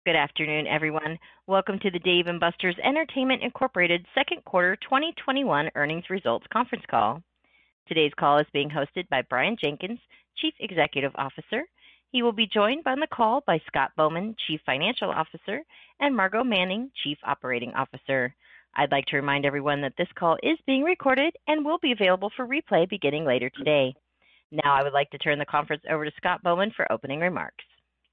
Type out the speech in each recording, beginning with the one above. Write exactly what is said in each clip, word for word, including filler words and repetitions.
Good afternoon, everyone. Welcome to the Dave and Buster's Entertainment Incorporated second quarter twenty twenty-one earnings results conference call. Today's call is being hosted by Brian Jenkins, Chief Executive Officer. He will be joined on the call by Scott Bowman, Chief Financial Officer, and Margo Manning, Chief Operating Officer. I'd like to remind everyone that this call is being recorded and will be available for replay beginning later today. Now I would like to turn the conference over to Scott Bowman for opening remarks.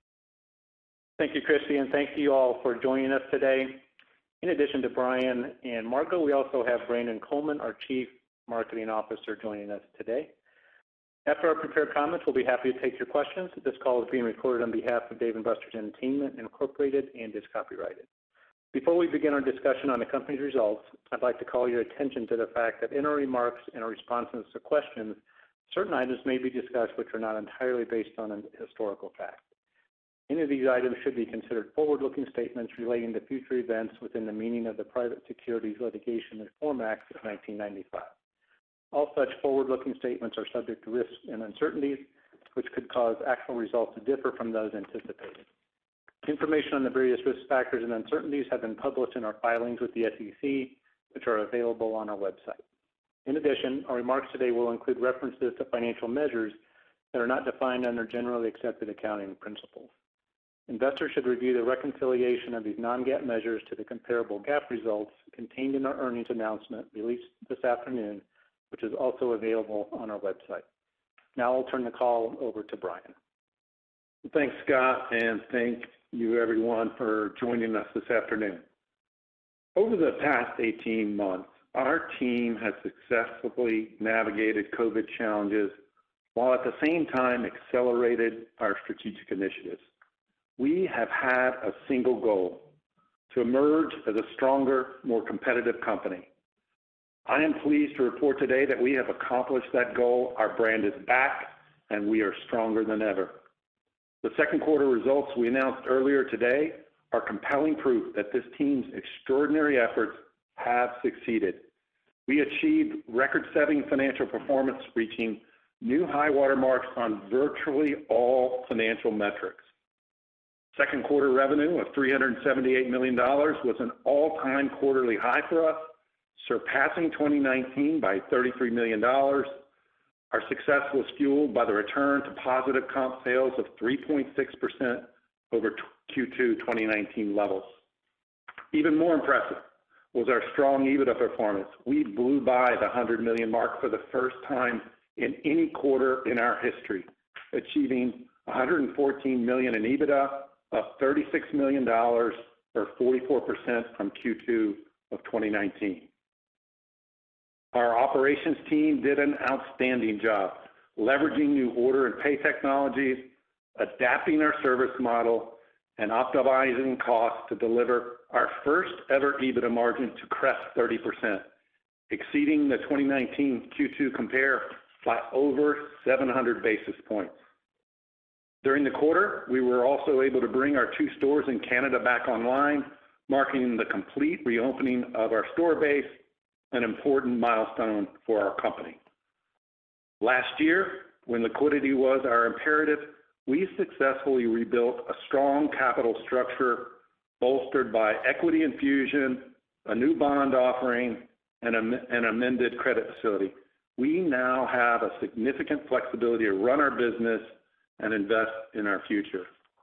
Thank you, Christy, and thank you all for joining us today. In addition to Brian and Margo, we also have Brandon Coleman, our Chief Marketing Officer, joining us today. After our prepared comments, we'll be happy to take your questions. This call is being recorded on behalf of Dave and Buster's Entertainment Incorporated and is copyrighted. Before we begin our discussion on the company's results, I'd like to call your attention to the fact that in our remarks and our responses to questions, certain items may be discussed which are not entirely based on a historical fact. Any of these items should be considered forward-looking statements relating to future events within the meaning of the Private Securities Litigation Reform Act of nineteen ninety-five. All such forward-looking statements are subject to risks and uncertainties, which could cause actual results to differ from those anticipated. Information on the various risk factors and uncertainties have been published in our filings with the S E C, which are available on our website. In addition, our remarks today will include references to financial measures that are not defined under generally accepted accounting principles. Investors should review the reconciliation of these non-GAAP measures to the comparable GAAP results contained in our earnings announcement released this afternoon, which is also available on our website. Now I'll turn the call over to Brian. Thanks, Scott, and thank you everyone for joining us this afternoon. Over the past eighteen months, our team has successfully navigated COVID challenges while at the same time accelerated our strategic initiatives. We have had a single goal: to emerge as a stronger, more competitive company. I am pleased to report today that we have accomplished that goal. Our brand is back, and we are stronger than ever. The second quarter results we announced earlier today are compelling proof that this team's extraordinary efforts have succeeded. We achieved record-setting financial performance, reaching new high water marks on virtually all financial metrics. Second quarter revenue of three hundred seventy-eight million dollars was an all-time quarterly high for us, surpassing twenty nineteen by thirty-three million dollars. Our success was fueled by the return to positive comp sales of three point six percent over Q two twenty nineteen levels. Even more impressive was our strong EBITDA performance. We blew by the one hundred million dollars mark for the first time in any quarter in our history, achieving one hundred fourteen million dollars in EBITDA, up thirty-six million dollars or forty-four percent from Q two of twenty nineteen. Our operations team did an outstanding job leveraging new order and pay technologies, adapting our service model, and optimizing costs to deliver our first ever EBITDA margin to crest thirty percent, exceeding the twenty nineteen Q two compare by over seven hundred basis points. During the quarter, we were also able to bring our two stores in Canada back online, marking the complete reopening of our store base, an important milestone for our company. Last year, when liquidity was our imperative, we successfully rebuilt a strong capital structure bolstered by equity infusion, a new bond offering, and an amended credit facility. We now have a significant flexibility to run our business and invest in our future.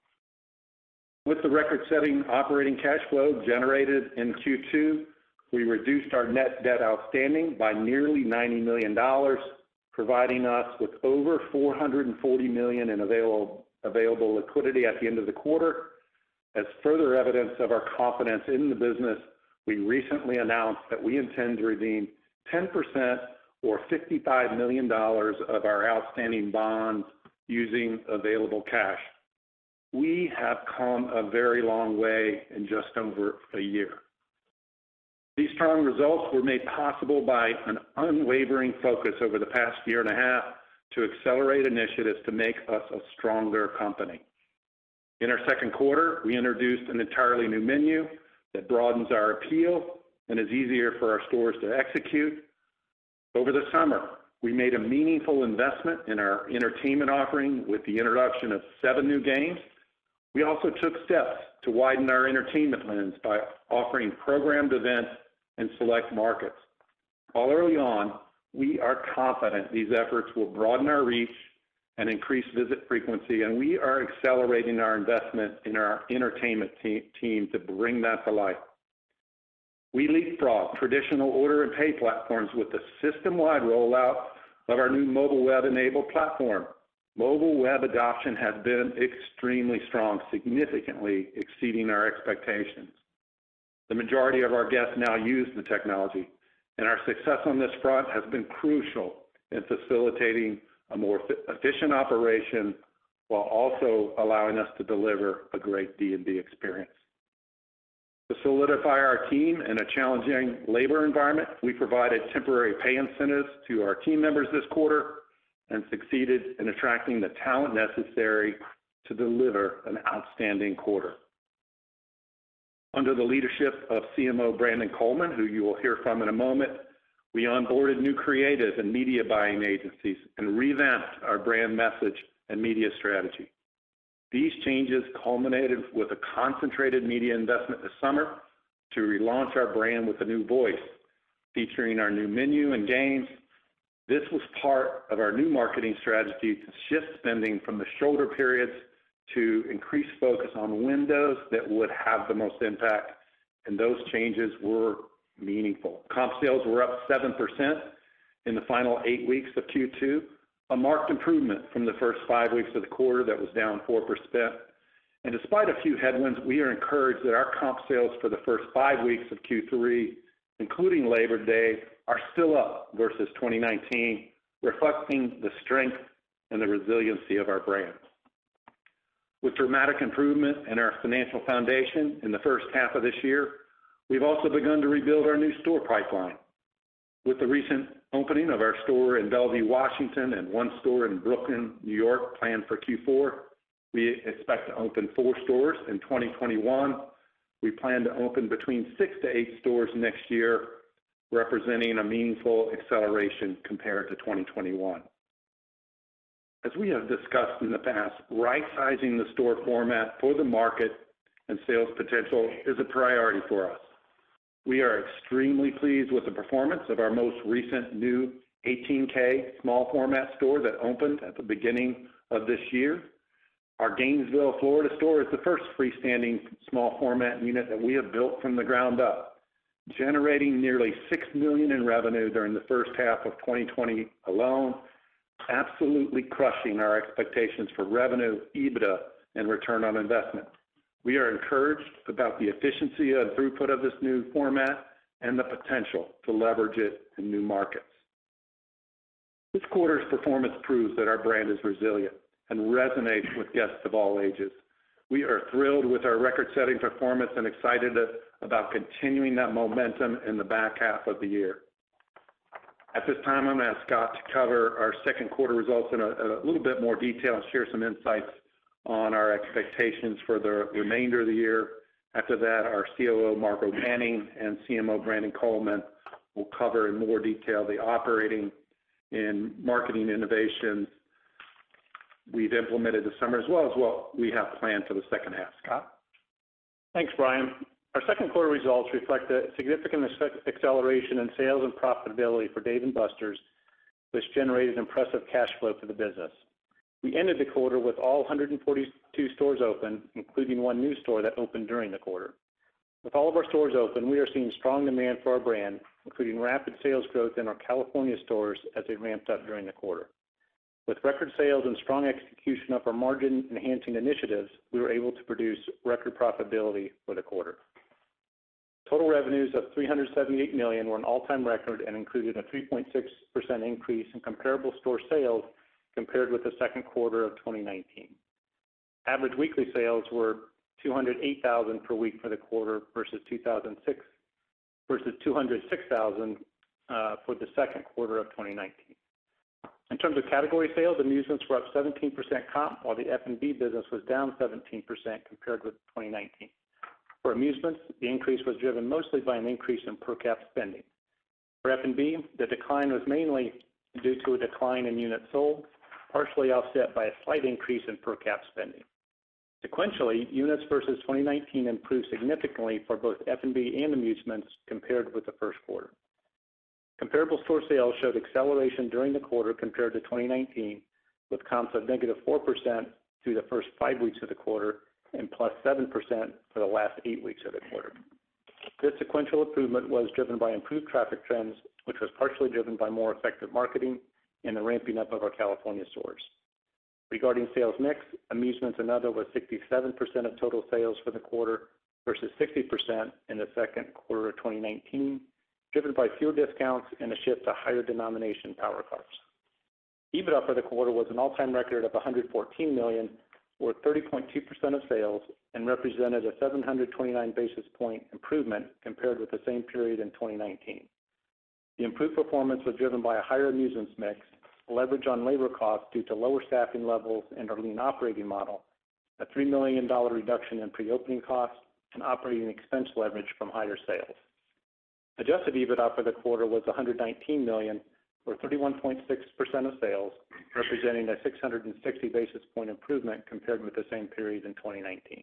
With the record-setting operating cash flow generated in Q two, we reduced our net debt outstanding by nearly ninety million dollars, providing us with over four hundred forty million dollars in available, available liquidity at the end of the quarter. As further evidence of our confidence in the business, we recently announced that we intend to redeem ten percent or fifty-five million dollars of our outstanding bonds using available cash. We have come a very long way in just over a year. These strong results were made possible by an unwavering focus over the past year and a half to accelerate initiatives to make us a stronger company. In our second quarter, we introduced an entirely new menu that broadens our appeal and is easier for our stores to execute. Over the summer, we made a meaningful investment in our entertainment offering with the introduction of seven new games. We also took steps to widen our entertainment lens by offering programmed events in select markets. While early on, we are confident these efforts will broaden our reach and increase visit frequency, and we are accelerating our investment in our entertainment te- team to bring that to life. We leapfrog traditional order and pay platforms with the system-wide rollout of our new mobile web-enabled platform. Mobile web adoption has been extremely strong, significantly exceeding our expectations. The majority of our guests now use the technology, and our success on this front has been crucial in facilitating a more efficient operation while also allowing us to deliver a great D and B experience. To solidify our team in a challenging labor environment, we provided temporary pay incentives to our team members this quarter and succeeded in attracting the talent necessary to deliver an outstanding quarter. Under the leadership of C M O Brandon Coleman, who you will hear from in a moment, we onboarded new creative and media buying agencies and revamped our brand message and media strategy. These changes culminated with a concentrated media investment this summer to relaunch our brand with a new voice, featuring our new menu and games. This was part of our new marketing strategy to shift spending from the shoulder periods to increase focus on windows that would have the most impact, and those changes were meaningful. Comp sales were up seven percent in the final eight weeks of Q two, a marked improvement from the first five weeks of the quarter that was down four percent. And despite a few headwinds, we are encouraged that our comp sales for the first five weeks of Q three, including Labor Day, are still up versus twenty nineteen, reflecting the strength and the resiliency of our brand. With dramatic improvement in our financial foundation in the first half of this year, we've also begun to rebuild our new store pipeline. With the recent opening of our store in Bellevue, Washington, and one store in Brooklyn, New York, planned for Q four, we expect to open four stores in twenty twenty-one. We plan to open between six to eight stores next year, representing a meaningful acceleration compared to twenty twenty-one. As we have discussed in the past, right-sizing the store format for the market and sales potential is a priority for us. We are extremely pleased with the performance of our most recent new eighteen K small format store that opened at the beginning of this year. Our Gainesville, Florida store is the first freestanding small format unit that we have built from the ground up, generating nearly six million dollars in revenue during the first half of twenty twenty alone, absolutely crushing our expectations for revenue, EBITDA, and return on investment. We are encouraged about the efficiency and throughput of this new format and the potential to leverage it in new markets. This quarter's performance proves that our brand is resilient and resonates with guests of all ages. We are thrilled with our record-setting performance and excited about continuing that momentum in the back half of the year. At this time, I'm going to ask Scott to cover our second quarter results in a, a little bit more detail and share some insights on our expectations for the remainder of the year. After that, our C O O, Margo Manning, and C M O, Brandon Coleman, will cover in more detail the operating and marketing innovations we've implemented this summer, as well as what we have planned for the second half. Scott? Thanks, Brian. Our second quarter results reflect a significant acceleration in sales and profitability for Dave and Buster's, which generated impressive cash flow for the business. We ended the quarter with all one hundred forty-two stores open, including one new store that opened during the quarter. With all of our stores open, we are seeing strong demand for our brand, including rapid sales growth in our California stores as they ramped up during the quarter. With record sales and strong execution of our margin-enhancing initiatives, we were able to produce record profitability for the quarter. Total revenues of three hundred seventy-eight million dollars were an all-time record and included a three point six percent increase in comparable store sales compared with the second quarter of twenty nineteen. Average weekly sales were two hundred eight thousand dollars per week for the quarter versus two thousand six versus two hundred six thousand dollars uh, for the second quarter of twenty nineteen. In terms of category sales, amusements were up seventeen percent comp, while the F and B business was down seventeen percent compared with twenty nineteen. For amusements, the increase was driven mostly by an increase in per cap spending. For F and B, the decline was mainly due to a decline in units sold, partially offset by a slight increase in per cap spending. Sequentially, units versus twenty nineteen improved significantly for both F and B and amusements compared with the first quarter. Comparable store sales showed acceleration during the quarter compared to twenty nineteen, with comps of negative four percent through the first five weeks of the quarter and plus seven percent for the last eight weeks of the quarter. This sequential improvement was driven by improved traffic trends, which was partially driven by more effective marketing and the ramping up of our California stores. Regarding sales mix, amusements and other was sixty-seven percent of total sales for the quarter versus sixty percent in the second quarter of twenty nineteen, driven by fewer discounts and a shift to higher denomination power cars. EBITDA for the quarter was an all-time record of one hundred fourteen million dollars, or thirty point two percent of sales, and represented a seven hundred twenty-nine basis point improvement compared with the same period in twenty nineteen. The improved performance was driven by a higher amusements mix, leverage on labor costs due to lower staffing levels and our lean operating model, a three million dollars reduction in pre-opening costs, and operating expense leverage from higher sales. Adjusted EBITDA for the quarter was one hundred nineteen million dollars, or thirty-one point six percent of sales, representing a six hundred sixty basis point improvement compared with the same period in twenty nineteen.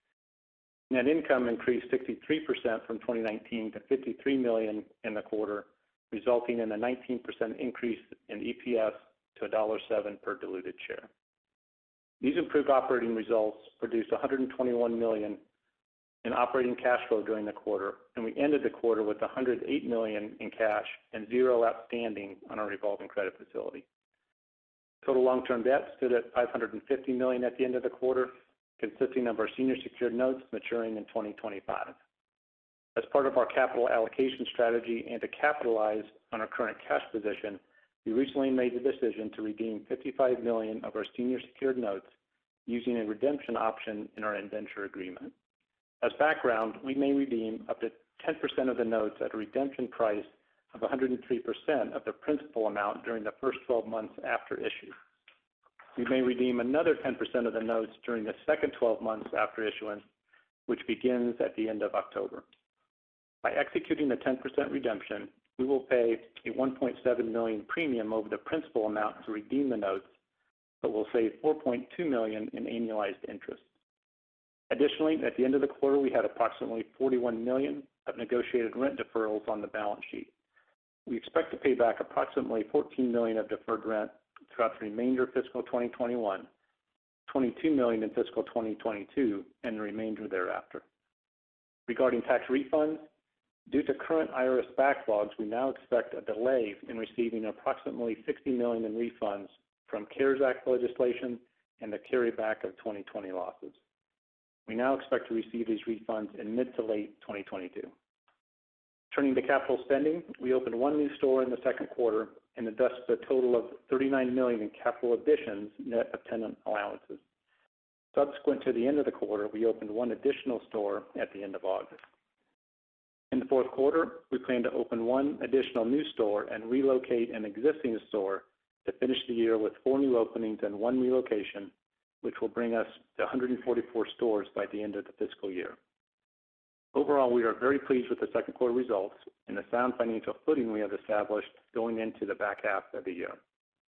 Net income increased sixty-three percent from twenty nineteen to fifty-three million dollars in the quarter, resulting in a nineteen percent increase in E P S to one dollar and seven cents per diluted share. These improved operating results produced one hundred twenty-one million dollars in operating cash flow during the quarter, and we ended the quarter with one hundred eight million dollars in cash and zero outstanding on our revolving credit facility. Total long-term debt stood at five hundred fifty million dollars at the end of the quarter, consisting of our senior secured notes maturing in twenty twenty-five. As part of our capital allocation strategy and to capitalize on our current cash position, we recently made the decision to redeem fifty-five million dollars of our senior secured notes using a redemption option in our indenture agreement. As background, we may redeem up to ten percent of the notes at a redemption price of one hundred three percent of the principal amount during the first twelve months after issue. We may redeem another ten percent of the notes during the second twelve months after issuance, which begins at the end of October. By executing the ten percent redemption, we will pay a one point seven million dollars premium over the principal amount to redeem the notes, but will save four point two million dollars in annualized interest. Additionally, at the end of the quarter, we had approximately forty-one million dollars of negotiated rent deferrals on the balance sheet. We expect to pay back approximately fourteen million dollars of deferred rent throughout the remainder of fiscal twenty twenty-one, twenty-two million dollars in fiscal twenty twenty-two, and the remainder thereafter. Regarding tax refunds, due to current I R S backlogs, we now expect a delay in receiving approximately sixty million dollars in refunds from CARES Act legislation and the carryback of twenty twenty losses. We now expect to receive these refunds in mid to late twenty twenty-two. Turning to capital spending, we opened one new store in the second quarter and invested a total of thirty-nine million dollars in capital additions net of tenant allowances. Subsequent to the end of the quarter, we opened one additional store at the end of August. In the fourth quarter, we plan to open one additional new store and relocate an existing store to finish the year with four new openings and one relocation, which will bring us to one hundred forty-four stores by the end of the fiscal year. Overall, we are very pleased with the second quarter results and the sound financial footing we have established going into the back half of the year.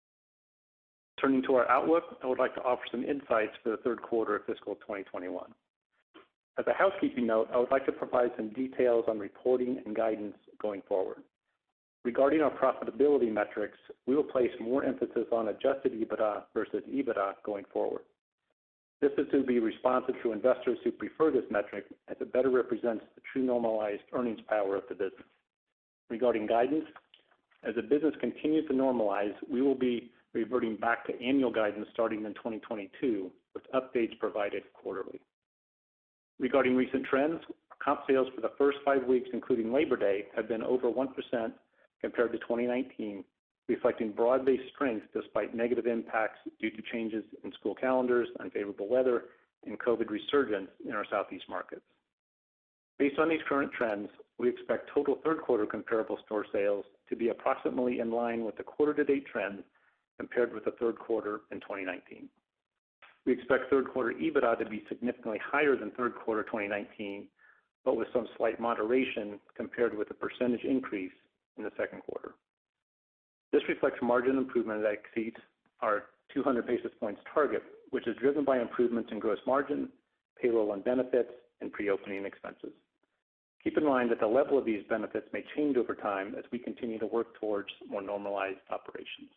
Turning to our outlook, I would like to offer some insights for the third quarter of fiscal twenty twenty-one. As a housekeeping note, I would like to provide some details on reporting and guidance going forward. Regarding our profitability metrics, we will place more emphasis on adjusted EBITDA versus EBITDA going forward. This is to be responsive to investors who prefer this metric, as it better represents the true normalized earnings power of the business. Regarding guidance, as the business continues to normalize, we will be reverting back to annual guidance starting in twenty twenty-two, with updates provided quarterly. Regarding recent trends, comp sales for the first five weeks, including Labor Day, have been over one percent compared to twenty nineteen, reflecting broad-based strength despite negative impacts due to changes in school calendars, unfavorable weather, and COVID resurgence in our Southeast markets. Based on these current trends, we expect total third quarter comparable store sales to be approximately in line with the quarter-to-date trend compared with the third quarter in twenty nineteen. We expect third quarter EBITDA to be significantly higher than third quarter twenty nineteen, but with some slight moderation compared with the percentage increase in the second quarter. This reflects margin improvement that exceeds our two hundred basis points target, which is driven by improvements in gross margin, payroll and benefits, and pre-opening expenses. Keep in mind that the level of these benefits may change over time as we continue to work towards more normalized operations.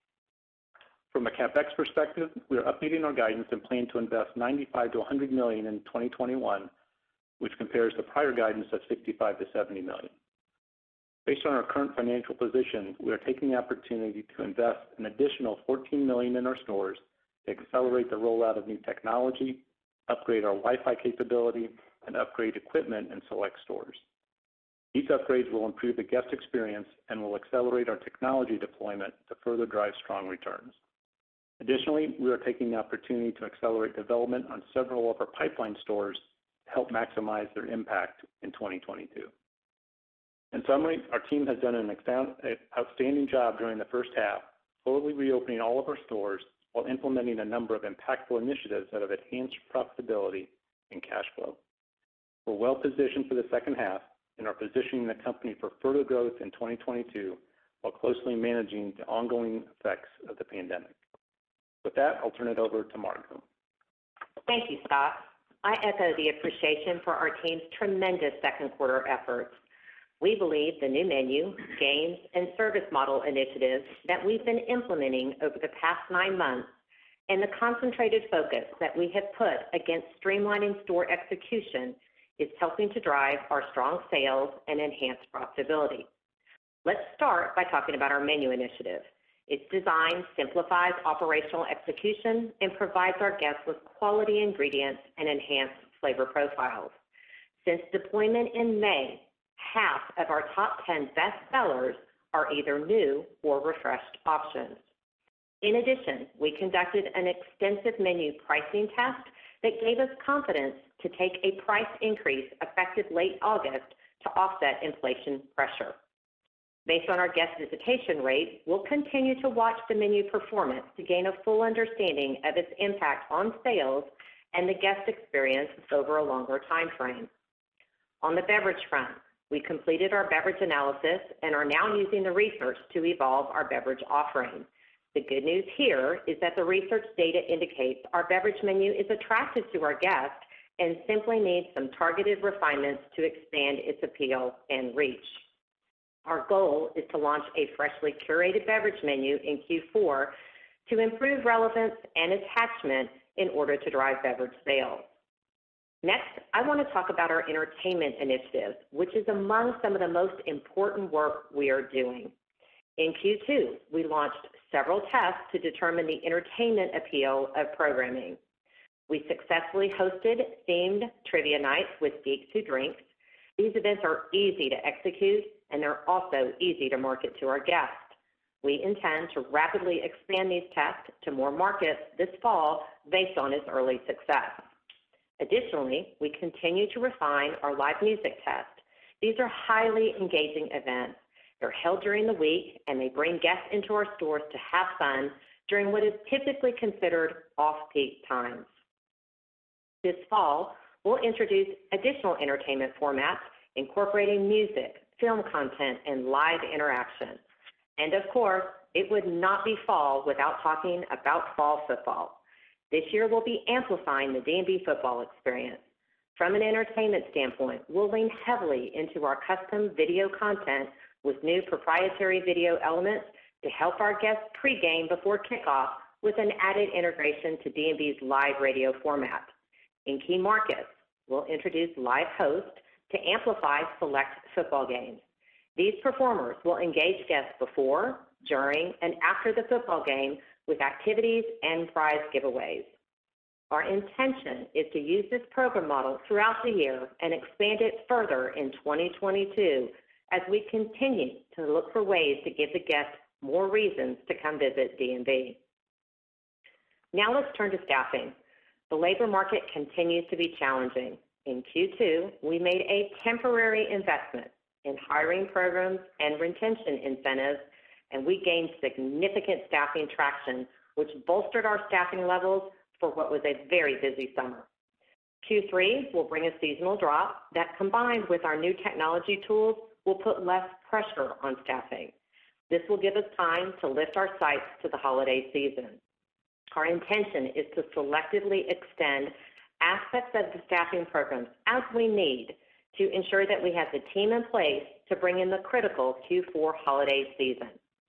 From a CapEx perspective, we are updating our guidance and plan to invest ninety-five to one hundred million dollars in twenty twenty-one, which compares to prior guidance of sixty-five to seventy million dollars. Based on our current financial position, we are taking the opportunity to invest an additional fourteen million dollars in our stores to accelerate the rollout of new technology, upgrade our Wi-Fi capability, and upgrade equipment in select stores. These upgrades will improve the guest experience and will accelerate our technology deployment to further drive strong returns. Additionally, we are taking the opportunity to accelerate development on several of our pipeline stores to help maximize their impact in twenty twenty-two. In summary, our team has done an outstanding job during the first half, fully reopening all of our stores while implementing a number of impactful initiatives that have enhanced profitability and cash flow. We're well positioned for the second half and are positioning the company for further growth in twenty twenty-two while closely managing the ongoing effects of the pandemic. With that, I'll turn it over to Margo. Thank you, Scott. I echo the appreciation for our team's tremendous second quarter efforts. We believe the new menu, games, and service model initiatives that we've been implementing over the past nine months and the concentrated focus that we have put against streamlining store execution is helping to drive our strong sales and enhance profitability. Let's start by talking about our menu initiative. Its design simplifies operational execution and provides our guests with quality ingredients and enhanced flavor profiles. Since deployment in May, half of our top ten best sellers are either new or refreshed options. In addition, we conducted an extensive menu pricing test that gave us confidence to take a price increase effective late August to offset inflation pressure. Based on our guest visitation rate, we'll continue to watch the menu performance to gain a full understanding of its impact on sales and the guest experience over a longer time frame. On the beverage front, we completed our beverage analysis and are now using the research to evolve our beverage offering. The good news here is that the research data indicates our beverage menu is attractive to our guests and simply needs some targeted refinements to expand its appeal and reach. Our goal is to launch a freshly curated beverage menu in Q four to improve relevance and attachment in order to drive beverage sales. Next, I want to talk about our entertainment initiative, which is among some of the most important work we are doing. In Q two, we launched several tests to determine the entertainment appeal of programming. We successfully hosted themed trivia nights with Geeks Who Drink. These events are easy to execute, and they're also easy to market to our guests. We intend to rapidly expand these tests to more markets this fall based on its early success. Additionally, we continue to refine our live music test. These are highly engaging events. They're held during the week, and they bring guests into our stores to have fun during what is typically considered off-peak times. This fall, we'll introduce additional entertainment formats incorporating music, film content, and live interaction. And of course, it would not be fall without talking about fall football. This year, we'll be amplifying the D and B football experience. From an entertainment standpoint, we'll lean heavily into our custom video content with new proprietary video elements to help our guests pregame before kickoff with an added integration to D and B's live radio format. In key markets, we'll introduce live hosts to amplify select football games. These performers will engage guests before, during, and after the football game with activities and prize giveaways. Our intention is to use this program model throughout the year and expand it further in twenty twenty-two as we continue to look for ways to give the guests more reasons to come visit D and B. Now let's turn to staffing. The labor market continues to be challenging. In Q two, we made a temporary investment in hiring programs and retention incentives, and we gained significant staffing traction, which bolstered our staffing levels for what was a very busy summer. Q three will bring a seasonal drop that, combined with our new technology tools, will put less pressure on staffing. This will give us time to lift our sights to the holiday season. Our intention is to selectively extend aspects of the staffing programs as we need to ensure that we have the team in place to bring in the critical Q four holiday season.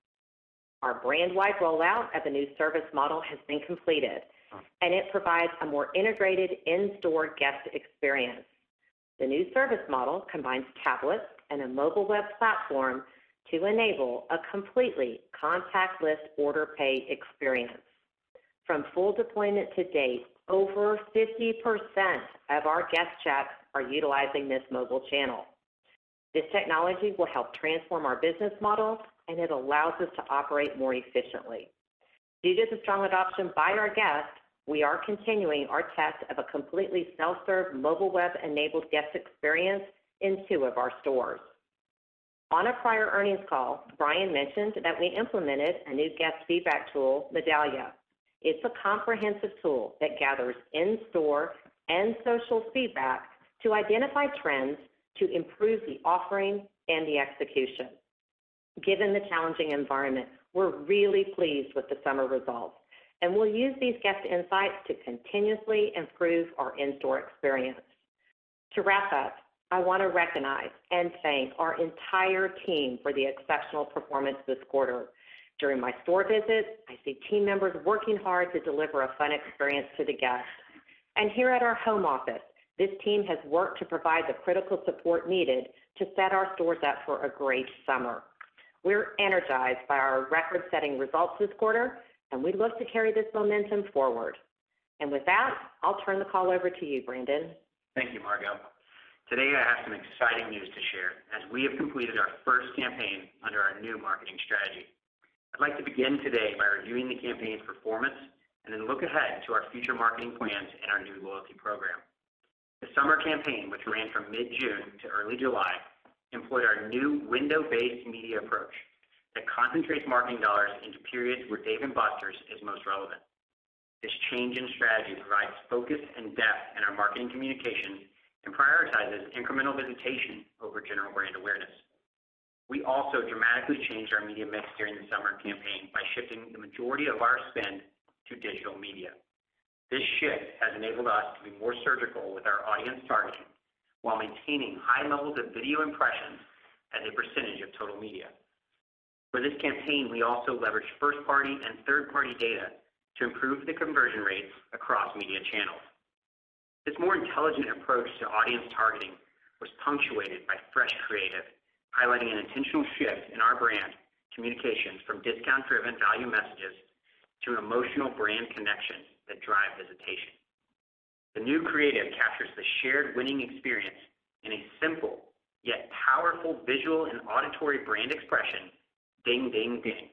Our brand-wide rollout of the new service model has been completed, and it provides a more integrated in-store guest experience. The new service model combines tablets and a mobile web platform to enable a completely contactless order pay experience. From full deployment to date, over fifty percent of our guest chats are utilizing this mobile channel. This technology will help transform our business model, and it allows us to operate more efficiently. Due to the strong adoption by our guests, we are continuing our test of a completely self-serve mobile web-enabled guest experience in two of our stores. On a prior earnings call, Brian mentioned that we implemented a new guest feedback tool, Medallia. It's a comprehensive tool that gathers in-store and social feedback to identify trends to improve the offering and the execution. Given the challenging environment, we're really pleased with the summer results, and we'll use these guest insights to continuously improve our in-store experience. To wrap up, I want to recognize and thank our entire team for the exceptional performance this quarter. During my store visits, I see team members working hard to deliver a fun experience to the guests. And here at our home office, this team has worked to provide the critical support needed to set our stores up for a great summer. We're energized by our record-setting results this quarter, and we look to carry this momentum forward. And with that, I'll turn the call over to you, Brandon. Thank you, Margo. Today I have some exciting news to share as we have completed our first campaign under our new marketing strategy. I'd like to begin today by reviewing the campaign's performance and then look ahead to our future marketing plans and our new loyalty program. The summer campaign, which ran from mid-June to early July, employed our new window-based media approach that concentrates marketing dollars into periods where Dave and Buster's is most relevant. This change in strategy provides focus and depth in our marketing communications and prioritizes incremental visitation over general brand awareness. We also dramatically changed our media mix during the summer campaign by shifting the majority of our spend to digital media. This shift has enabled us to be more surgical with our audience targeting while maintaining high levels of video impressions as a percentage of total media. For this campaign, we also leveraged first-party and third-party data to improve the conversion rates across media channels. This more intelligent approach to audience targeting was punctuated by fresh creative, highlighting an intentional shift in our brand communications from discount-driven value messages to emotional brand connections that drive visitation. The new creative captures the shared winning experience in a simple yet powerful visual and auditory brand expression, ding, ding, ding.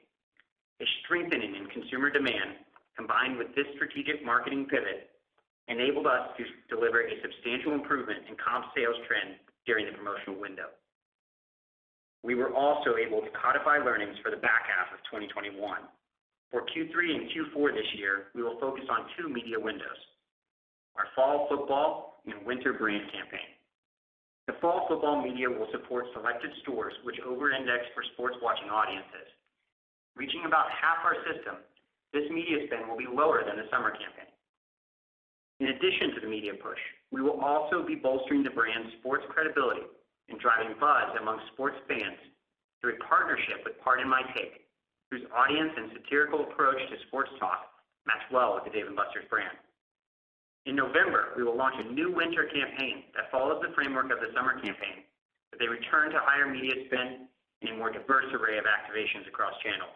A strengthening in consumer demand combined with this strategic marketing pivot enabled us to deliver a substantial improvement in comp sales trend during the promotional window. We were also able to codify learnings for the back half of twenty twenty-one. For Q three and Q four this year, we will focus on two media windows, our fall football and winter brand campaign. The fall football media will support selected stores which over-index for sports watching audiences. Reaching about half our system, this media spend will be lower than the summer campaign. In addition to the media push, we will also be bolstering the brand's sports credibility and driving buzz among sports fans through a partnership with Pardon My Take, whose audience and satirical approach to sports talk match well with the Dave and Buster's brand. In November, we will launch a new winter campaign that follows the framework of the summer campaign, with a return to higher media spend and a more diverse array of activations across channels.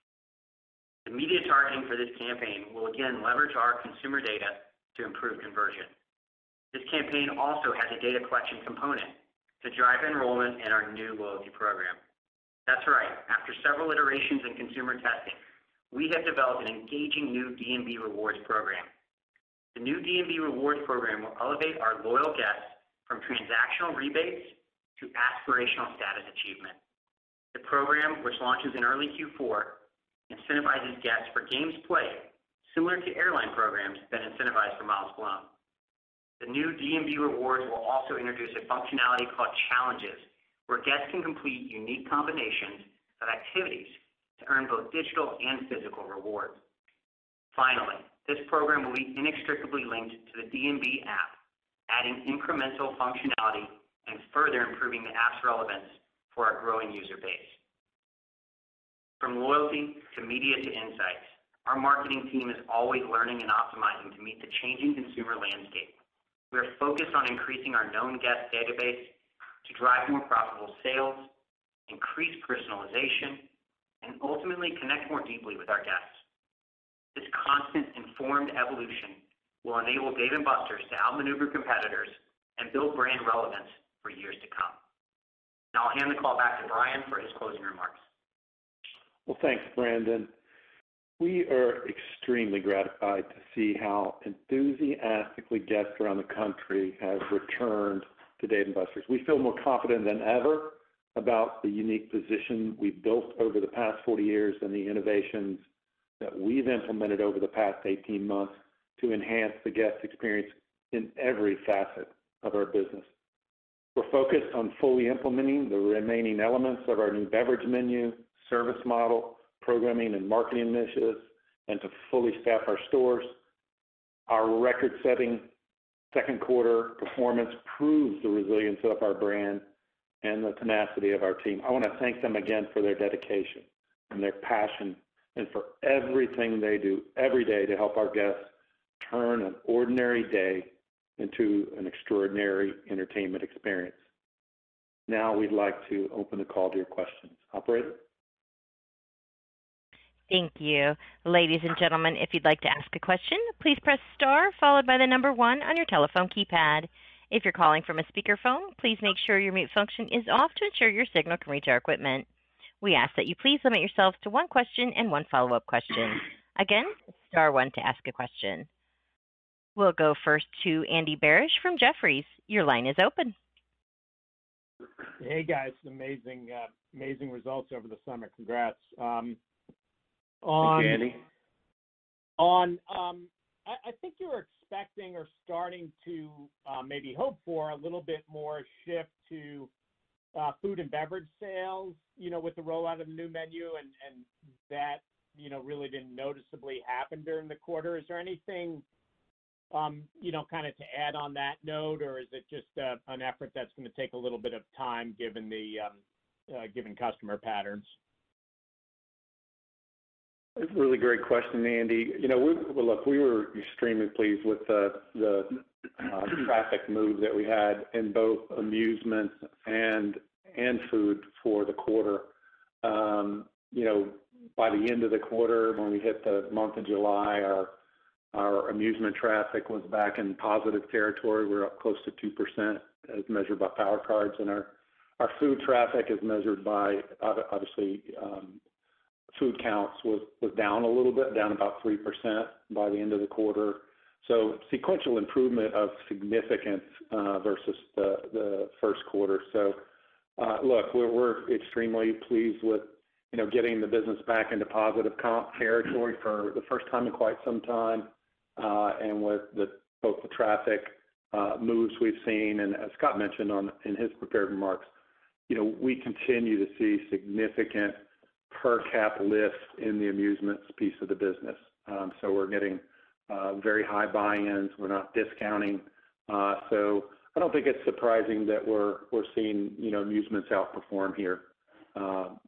The media targeting for this campaign will again leverage our consumer data to improve conversion. This campaign also has a data collection component to drive enrollment in our new loyalty program. That's right, after several iterations in consumer testing, we have developed an engaging new D and B Rewards program. The new D and B Rewards program will elevate our loyal guests from transactional rebates to aspirational status achievement. The program, which launches in early Q four, incentivizes guests for games played, similar to airline programs that incentivize for miles flown. The new D and B Rewards will also introduce a functionality called Challenges, where guests can complete unique combinations of activities to earn both digital and physical rewards. Finally, This program will be inextricably linked to the D and B app, adding incremental functionality and further improving the app's relevance for our growing user base. From loyalty to media to insights, our marketing team is always learning and optimizing to meet the changing consumer landscape. We are focused on increasing our known guest database to drive more profitable sales, increase personalization, and ultimately connect more deeply with our guests. This constant informed evolution will enable Dave and Buster's to outmaneuver competitors and build brand relevance for years to come. Now I'll hand the call back to Brian for his closing remarks. Well, thanks, Brandon. We are extremely gratified to see how enthusiastically guests around the country have returned to Dave and Buster's. We feel more confident than ever about the unique position we've built over the past forty years and the innovations that we've implemented over the past eighteen months to enhance the guest experience in every facet of our business. We're focused on fully implementing the remaining elements of our new beverage menu, service model, programming and marketing initiatives, and to fully staff our stores. Our record-setting second quarter performance proves the resilience of our brand and the tenacity of our team. I want to thank them again for their dedication and their passion and for everything they do every day to help our guests turn an ordinary day into an extraordinary entertainment experience. Now we'd like to open the call to your questions. Operator? Thank you. Ladies and gentlemen, if you'd like to ask a question, please press star followed by the number one on your telephone keypad. If you're calling from a speakerphone, please make sure your mute function is off to ensure your signal can reach our equipment. We ask that you please limit yourselves to one question and one follow-up question. Again, star one to ask a question. We'll go first to Andy Barish from Jefferies. Your line is open. Hey guys, amazing, uh, amazing results over the summer. Congrats. Um, on, Thank you, Andy. On, um, I, I think you were expecting or starting to uh, maybe hope for a little bit more shift to uh, food and beverage sales, you know, with the rollout of the new menu, and, and that, you know, really didn't noticeably happen during the quarter. Is there anything, um, you know, kind of to add on that note, or is it just uh, an effort that's going to take a little bit of time given the um, uh, given customer patterns? It's a really great question, Andy. You know, we, well, look, we were extremely pleased with the, the uh, traffic move that we had in both amusements and and food for the quarter. Um, you know, by the end of the quarter, when we hit the month of July, our our amusement traffic was back in positive territory. We're up close to two percent as measured by Power Cards, and our our food traffic is measured by obviously. Um, Food counts was, was down a little bit, down about three percent by the end of the quarter. So sequential improvement of significance uh, versus the, the first quarter. So uh, look, we're, we're extremely pleased with, you know, getting the business back into positive comp territory for the first time in quite some time, uh, and with the, both the traffic uh, moves we've seen, and as Scott mentioned on in his prepared remarks, you know, we continue to see significant per cap lift in the amusements piece of the business. Um, so we're getting uh, very high buy-ins. We're not discounting. Uh, so I don't think it's surprising that we're we're seeing, you know, amusements outperform here. Um,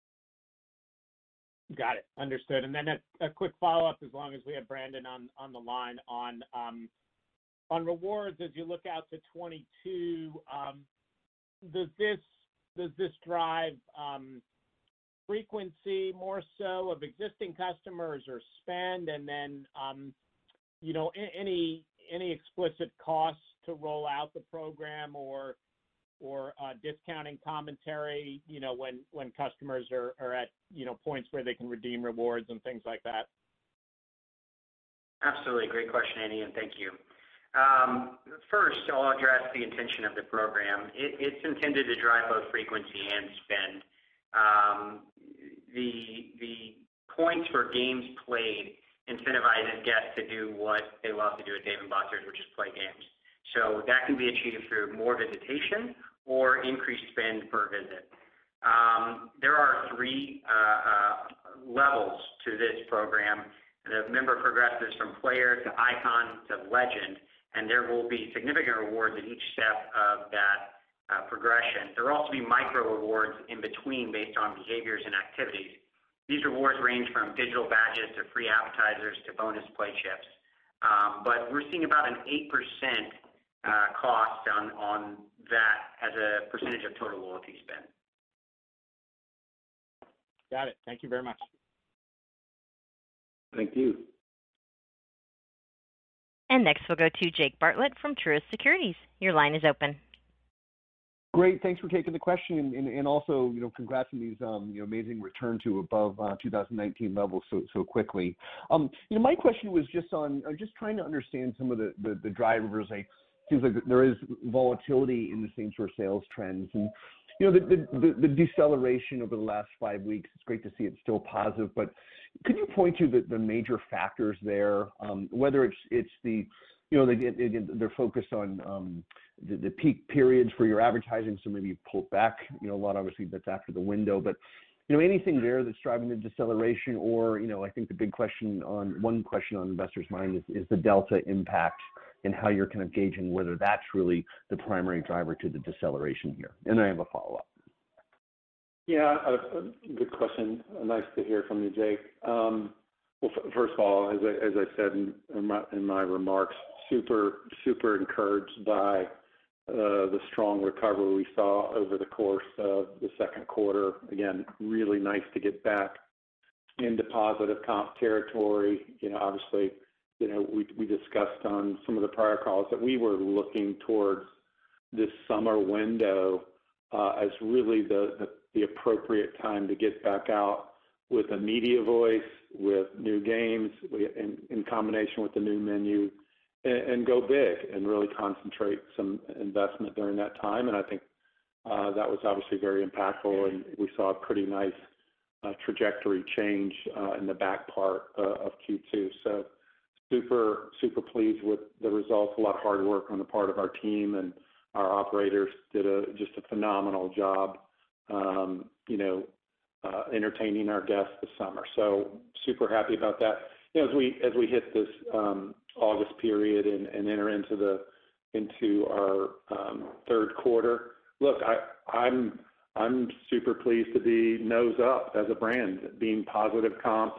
Got it. Understood. And then a, a quick follow-up, as long as we have Brandon on, on the line, on um, on rewards. As you look out to twenty-two, um, does this does this drive um, frequency more so of existing customers or spend, and then um, you know, any any explicit costs to roll out the program, or or uh, discounting commentary, you know, when when customers are, are at, you know, points where they can redeem rewards and things like that? Absolutely. Great question, Andy, and thank you. Um, first, I'll address the intention of the program. It, it's intended to drive both frequency and spend. Um, the the points for games played incentivizes guests to do what they love to do at Dave and Buster's, which is play games. So that can be achieved through more visitation or increased spend per visit. Um, there are three uh, uh, levels to this program. The member progresses from player to icon to legend, and there will be significant rewards at each step of that uh, progression. There will also be micro rewards in between based on behaviors and activities. These rewards range from digital badges to free appetizers to bonus play chips. Um, but we're seeing about an eight percent uh, cost on, on that as a percentage of total loyalty spend. Got it. Thank you very much. Thank you. And next we'll go to Jake Bartlett from Truist Securities. Your line is open. Great. Thanks for taking the question, and, and, and also, you know, congrats on these, um, you know, amazing return to above uh, two thousand nineteen levels so so quickly. Um, you know, my question was just on, uh, just trying to understand some of the the, the drivers. It seems like there is volatility in the same-store sales trends, and you know, the, the the deceleration over the last five weeks. It's great to see it's still positive, but could you point to the, the major factors there? Um, whether it's it's the you know, they, they, they're focused on um, the, the peak periods for your advertising, so maybe you pull back, you know, a lot, obviously, that's after the window. But, you know, anything there that's driving the deceleration, or, you know, I think the big question on, one question on investors' mind is, is the Delta impact and how you're kind of gauging whether that's really the primary driver to the deceleration here. And I have a follow-up. Yeah, a, a good question. Nice to hear from you, Jake. Um, well, f- first of all, as I, as I said in, in, my, in my remarks, super, super encouraged by uh, the strong recovery we saw over the course of the second quarter. Again, really nice to get back into positive comp territory. You know, obviously, you know, we, we discussed on some of the prior calls that we were looking towards this summer window uh, as really the, the, the appropriate time to get back out with a media voice, with new games, in, in combination with the new menu, and, and go big and really concentrate some investment during that time. And I think uh, that was obviously very impactful, and we saw a pretty nice uh, trajectory change uh, in the back part uh, of Q two. So super, super pleased with the results. A lot of hard work on the part of our team, and our operators did a just a phenomenal job, um, you know, uh, entertaining our guests this summer. So super happy about that. You know, as we as we hit this um, August period and, and enter into the into our um, third quarter, look, I, I'm I'm super pleased to be nose up as a brand, being positive comps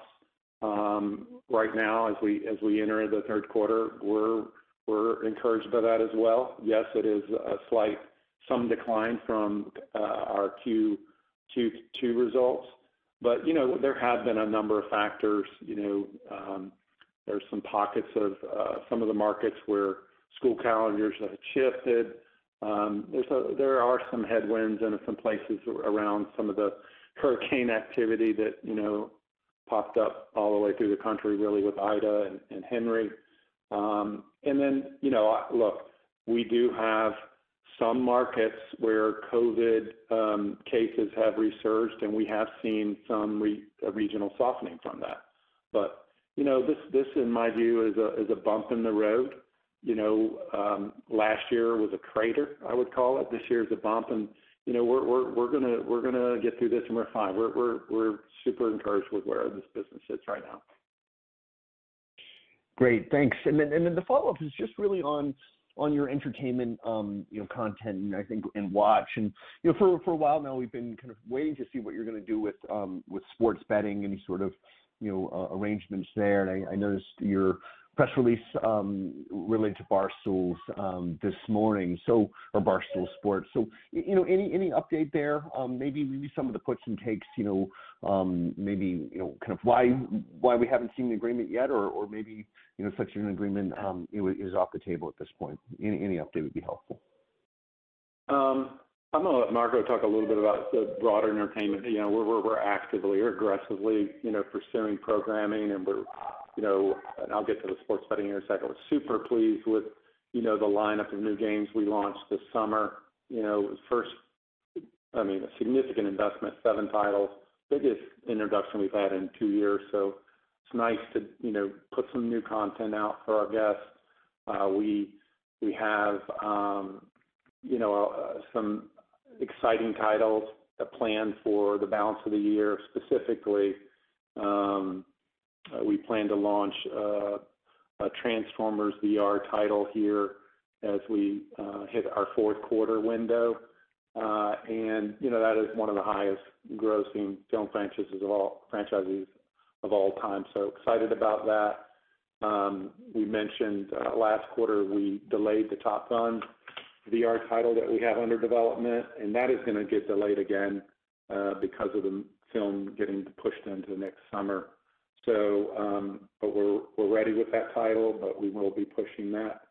um, right now as we as we enter the third quarter. We're we're encouraged by that as well. Yes, it is a slight some decline from uh, our Q Q two results, but you know there have been a number of factors. You know, um, there's some pockets of uh, some of the markets where school calendars have shifted. Um, there's a, there are some headwinds in some places around some of the hurricane activity that, you know, popped up all the way through the country, really, with Ida and, and Henry. Um, and then, you know, look, we do have some markets where COVID um, cases have resurged, and we have seen some re- a regional softening from that. But, you know, this, this in my view, is a, is a bump in the road. You know, um, last year was a crater, I would call it. This year is a bump, and you know, we're we're we're gonna we're gonna get through this, and we're fine. We're we're we're super encouraged with where this business is right now. Great, thanks. And then and then the follow up is just really on on your entertainment, um, you know, content, and I think and watch, and you know, for for a while now, we've been kind of waiting to see what you're going to do with um, with sports betting, any sort of you know uh, arrangements there. And I, I noticed your press release um, related to Barstools um, this morning, so or Barstool Sports. So, you know, any any update there? Um, maybe maybe some of the puts and takes. You know, um, maybe you know, kind of why why we haven't seen an agreement yet, or or maybe you know, such an agreement um, is off the table at this point. Any any update would be helpful. Um, I'm gonna let Marco talk a little bit about the broader entertainment. You know, we're we're, we're actively or aggressively, you know, pursuing programming, and we're You know, and I'll get to the sports betting in a second. We're super pleased with, you know, the lineup of new games we launched this summer. You know, it was first, I mean, a significant investment, seven titles, biggest introduction we've had in two years. So it's nice to, you know, put some new content out for our guests. Uh, we we have, um, you know, uh, some exciting titles planned for the balance of the year, specifically. Um, Uh, we plan to launch uh, a Transformers V R title here as we uh, hit our fourth quarter window. Uh, and, you know, that is one of the highest grossing film franchises of all, franchises of all time. So excited about that. Um, we mentioned uh, last quarter we delayed the Top Gun V R title that we have under development, and that is going to get delayed again uh, because of the film getting pushed into next summer. So, um, but we're we're ready with that title, but we will be pushing that.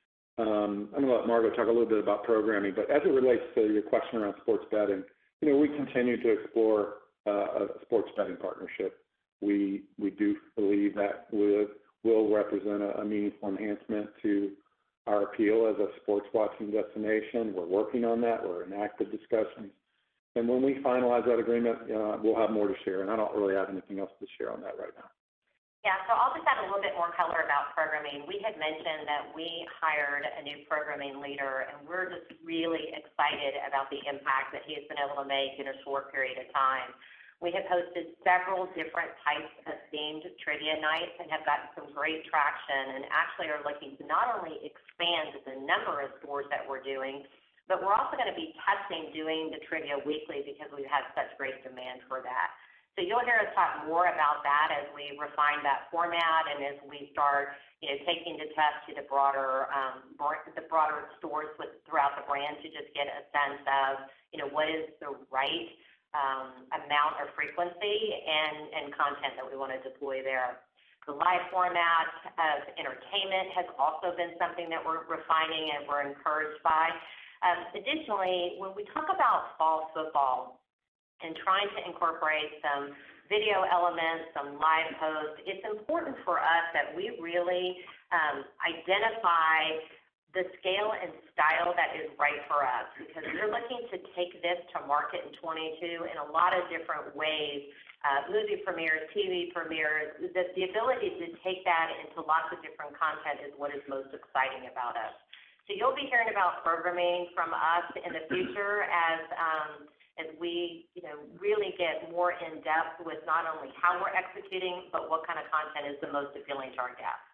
Um, I'm going to let Margo talk a little bit about programming, but as it relates to your question around sports betting, you know, we continue to explore uh, a sports betting partnership. We we do believe that will will represent a, a meaningful enhancement to our appeal as a sports watching destination. We're working on that. We're in active discussions. And when we finalize that agreement, uh, we'll have more to share. And I don't really have anything else to share on that right now. Yeah, so I'll just add a little bit more color about programming. We had mentioned that we hired a new programming leader, and we're just really excited about the impact that he has been able to make in a short period of time. We have hosted several different types of themed trivia nights and have gotten some great traction, and actually are looking to not only expand the number of stores that we're doing, but we're also going to be testing doing the trivia weekly because we've had such great demand for that. So you'll hear us talk more about that as we refine that format and as we start, you know, taking the test to the broader, um, the broader stores with, throughout the brand to just get a sense of, you know, what is the right um, amount or frequency and, and content that we want to deploy there. The live format of entertainment has also been something that we're refining and we're encouraged by. Um, additionally, when we talk about fall football and trying to incorporate some video elements, some live posts, it's important for us that we really um, identify the scale and style that is right for us, because we're looking to take this to market in twenty-two in a lot of different ways, uh, movie premieres, T V premieres. The, the ability to take that into lots of different content is what is most exciting about us. So you'll be hearing about programming from us in the future as um, as we, you know, really get more in depth with not only how we're executing, but what kind of content is the most appealing to our guests.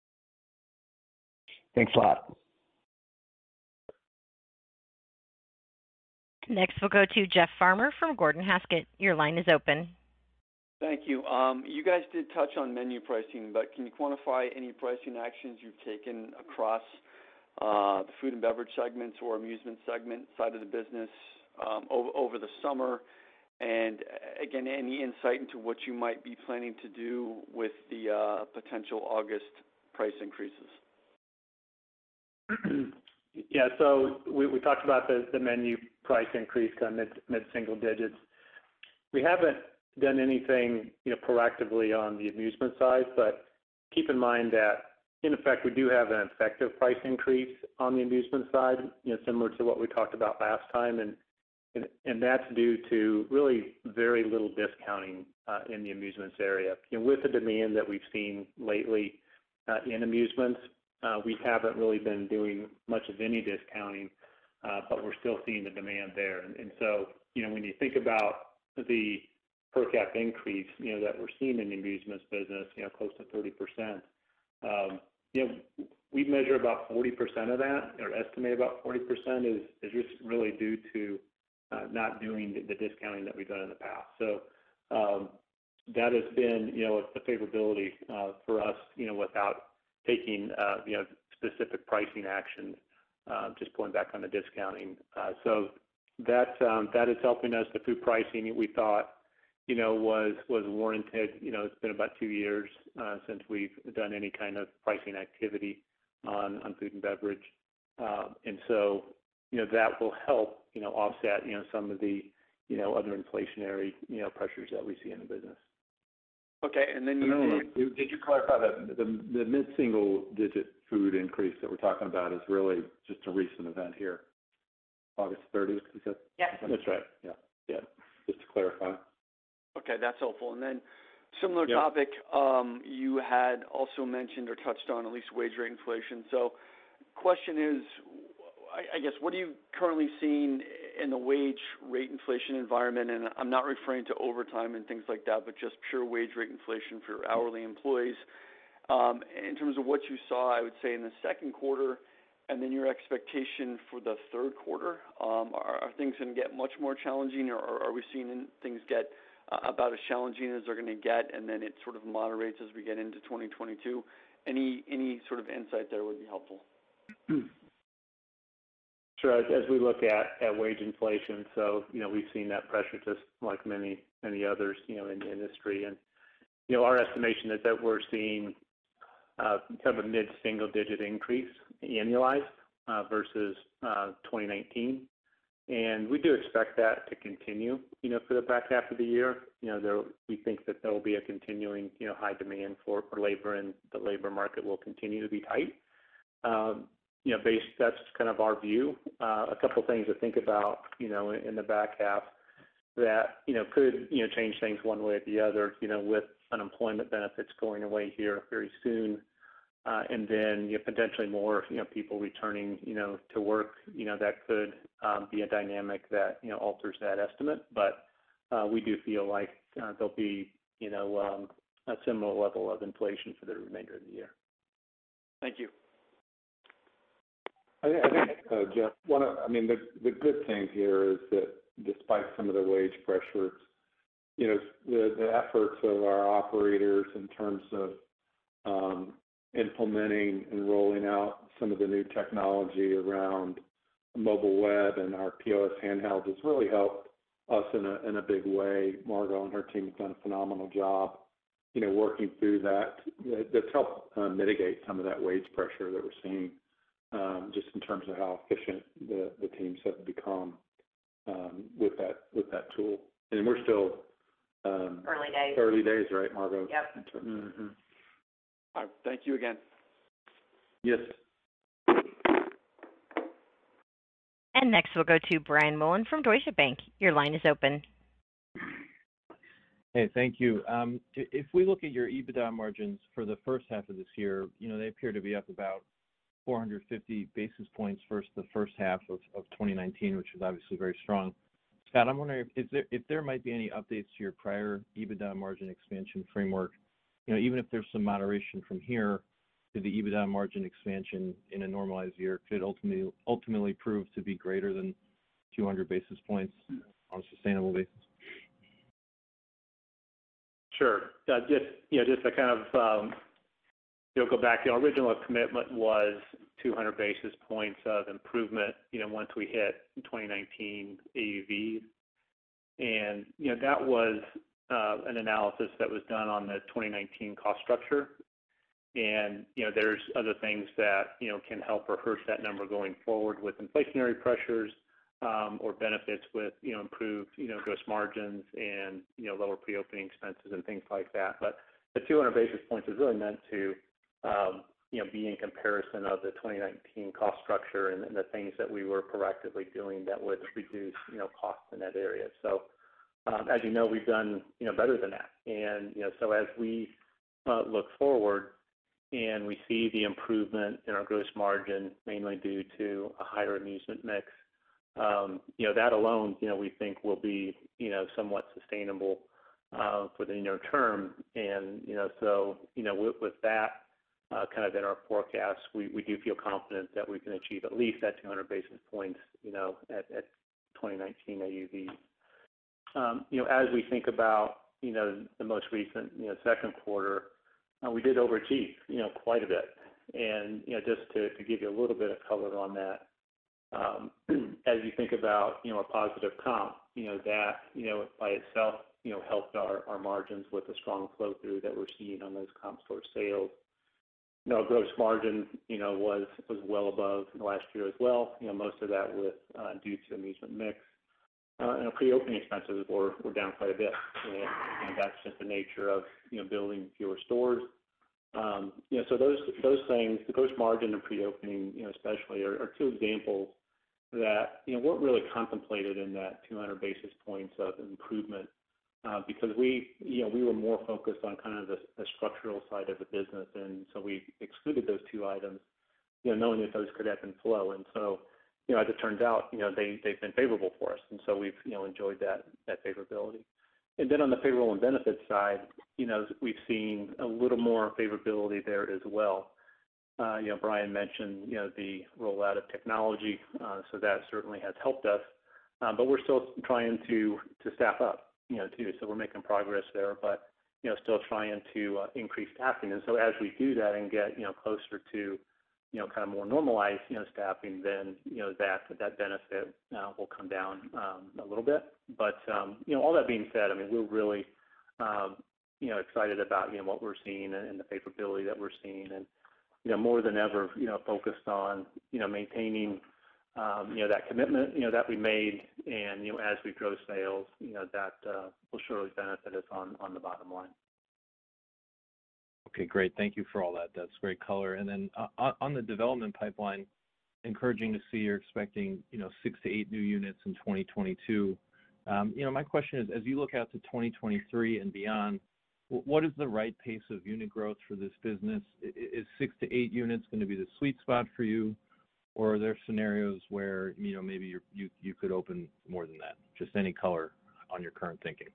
Thanks a lot. Next, we'll go to Jeff Farmer from Gordon Haskett. Your line is open. Thank you. Um, you guys did touch on menu pricing, but can you quantify any pricing actions you've taken across uh, the food and beverage segments or amusement segment side of the business um, over, over the summer? And again, any insight into what you might be planning to do with the uh, potential August price increases? Yeah, so we, we talked about the, the menu price increase kind of mid, mid-single digits. We haven't done anything, you know, proactively on the amusement side, but keep in mind that, in effect, we do have an effective price increase on the amusement side, you know, similar to what we talked about last time, and and, and that's due to really very little discounting uh, in the amusements area. You know, with the demand that we've seen lately uh, in amusements, Uh, we haven't really been doing much of any discounting, uh, but we're still seeing the demand there. And, and so, you know, when you think about the per cap increase, you know, that we're seeing in the amusements business, you know, close to thirty percent, um, you know, we measure about forty percent of that, or estimate about forty percent is, is just really due to uh, not doing the, the discounting that we've done in the past. So um, that has been, you know, a favorability uh, for us, you know, without taking, uh, you know, specific pricing actions, uh, just pulling back on the discounting. Uh, so that um, that is helping us. The food pricing we thought, you know, was was warranted. You know, it's been about two years uh, since we've done any kind of pricing activity on, on food and beverage, uh, and so, you know, that will help, you know, offset, you know, some of the, you know, other inflationary, you know, pressures that we see in the business. Okay, and then you no, did, no. Did you clarify that the, the mid-single digit food increase that we're talking about is really just a recent event here, August thirtieth? Is that? Yep. That's right. Yeah, yeah. Just to clarify. Okay, that's helpful. And then, similar Yep. topic, um, you had also mentioned or touched on at least wage rate inflation. So, question is, I, I guess, what are you currently seeing in the wage rate inflation environment, and I'm not referring to overtime and things like that, but just pure wage rate inflation for hourly employees. Um, in terms of what you saw, I would say in the second quarter, and then your expectation for the third quarter, um, are, are things going to get much more challenging, or, or are we seeing things get uh, about as challenging as they're going to get, and then it sort of moderates as we get into twenty twenty-two? Any any sort of insight there would be helpful. Sure. As, as we look at, at wage inflation, so, you know, we've seen that pressure just like many, many others, you know, in the industry. And, you know, our estimation is that we're seeing uh, kind of a mid-single digit increase annualized uh, versus uh, twenty nineteen. And we do expect that to continue, you know, for the back half of the year. You know, there, we think that there will be a continuing, you know, high demand for, for labor, and the labor market will continue to be tight. Um, you know, based, that's kind of our view. Uh, a couple of things to think about, you know, in, in the back half that, you know, could, you know, change things one way or the other, you know, with unemployment benefits going away here very soon. Uh, and then, you know, potentially more, you know, people returning, you know, to work, you know, that could um, be a dynamic that, you know, alters that estimate. But uh, we do feel like uh, there'll be, you know, um, a similar level of inflation for the remainder of the year. Thank you. I, I think, uh, Jeff, one of, I mean, the, the good thing here is that despite some of the wage pressures, you know, the, the efforts of our operators in terms of um, implementing and rolling out some of the new technology around mobile web and our P O S handheld has really helped us in a, in a big way. Margot and her team have done a phenomenal job, you know, working through that. That's helped uh, mitigate some of that wage pressure that we're seeing, um, just in terms of how efficient the, the teams have become um, with that with that tool. And we're still um, Early days. Early days, right, Margot? Yep. Mm-hmm. All right, thank you again. Yes. And next we'll go to Brian Mullen from Deutsche Bank. Your line is open. Hey, thank you. Um, if we look at your EBITDA margins for the first half of this year, you know, they appear to be up about four hundred fifty basis points versus the first half of, of twenty nineteen, which is obviously very strong. Scott, I'm wondering if, if there if there might be any updates to your prior EBITDA margin expansion framework. You know, even if there's some moderation from here, to the EBITDA margin expansion in a normalized year, could it ultimately ultimately prove to be greater than two hundred basis points on a sustainable basis? Sure. Uh, just, you know, just to kind of, um, you know, go back, the original commitment was two hundred basis points of improvement, you know, once we hit twenty nineteen A U Vs. And, you know, that was uh, an analysis that was done on the twenty nineteen cost structure. And, you know, there's other things that, you know, can help or hurt that number going forward with inflationary pressures um, or benefits with, you know, improved, you know, gross margins and, you know, lower pre-opening expenses and things like that. But the two hundred basis points is really meant to, um, you know, be in comparison of the twenty nineteen cost structure and, and the things that we were proactively doing that would reduce, you know, costs in that area. So, um, as you know, we've done, you know, better than that. And, you know, so as we uh, look forward, and we see the improvement in our gross margin, mainly due to a higher amusement mix. Um, you know, that alone, you know, we think will be, you know, somewhat sustainable uh, for the near term. And, you know, so, you know, with, with that uh, kind of in our forecast, we, we do feel confident that we can achieve at least that two hundred basis points, you know, at, at twenty nineteen A U V. Um, you know, as we think about, you know, the most recent, you know, second quarter, Uh, we did overachieve, you know, quite a bit. And, you know, just to, to give you a little bit of color on that, um, as you think about, you know, a positive comp, you know, that, you know, by itself, you know, helped our, our margins with the strong flow through that we're seeing on those comp store sales. You know, gross margin, you know, was, was well above last year as well. You know, most of that with, uh, due to amusement mix. Uh, and our pre-opening expenses were, were down quite a bit, and, and that's just the nature of, you know, building fewer stores. Um, you know, so those those things, the gross margin and pre-opening, you know, especially, are, are two examples that, you know, weren't really contemplated in that two hundred basis points of improvement uh, because we, you know, we were more focused on kind of the, the structural side of the business, and so we excluded those two items, you know, knowing that those could ebb and flow. And so, you know, as it turns out, you know, they, they've been favorable for us. And so we've, you know, enjoyed that, that favorability. And then on the payroll and benefits side, you know, we've seen a little more favorability there as well. Uh, you know, Brian mentioned, you know, the rollout of technology, uh, so that certainly has helped us. Um, but we're still trying to, to staff up, you know, too. So we're making progress there, but, you know, still trying to uh, increase staffing. And so as we do that and get, you know, closer to, you know, kind of more normalized, you know, staffing, then, you know, that that benefit uh, will come down um, a little bit. But, um, you know, all that being said, I mean, we're really, um, you know, excited about, you know, what we're seeing and, and the favorability that we're seeing. And, you know, more than ever, you know, focused on, you know, maintaining, um, you know, that commitment, you know, that we made. And, you know, as we grow sales, you know, that uh, will surely benefit us on, on the bottom line. Okay, great. Thank you for all that. That's great color. And then uh, on the development pipeline, encouraging to see you're expecting, you know, six to eight new units in twenty twenty-two. Um, you know, my question is, as you look out to twenty twenty-three and beyond, what is the right pace of unit growth for this business? Is six to eight units going to be the sweet spot for you, or are there scenarios where, you know, maybe you're, you you could open more than that? Just any color on your current thinking.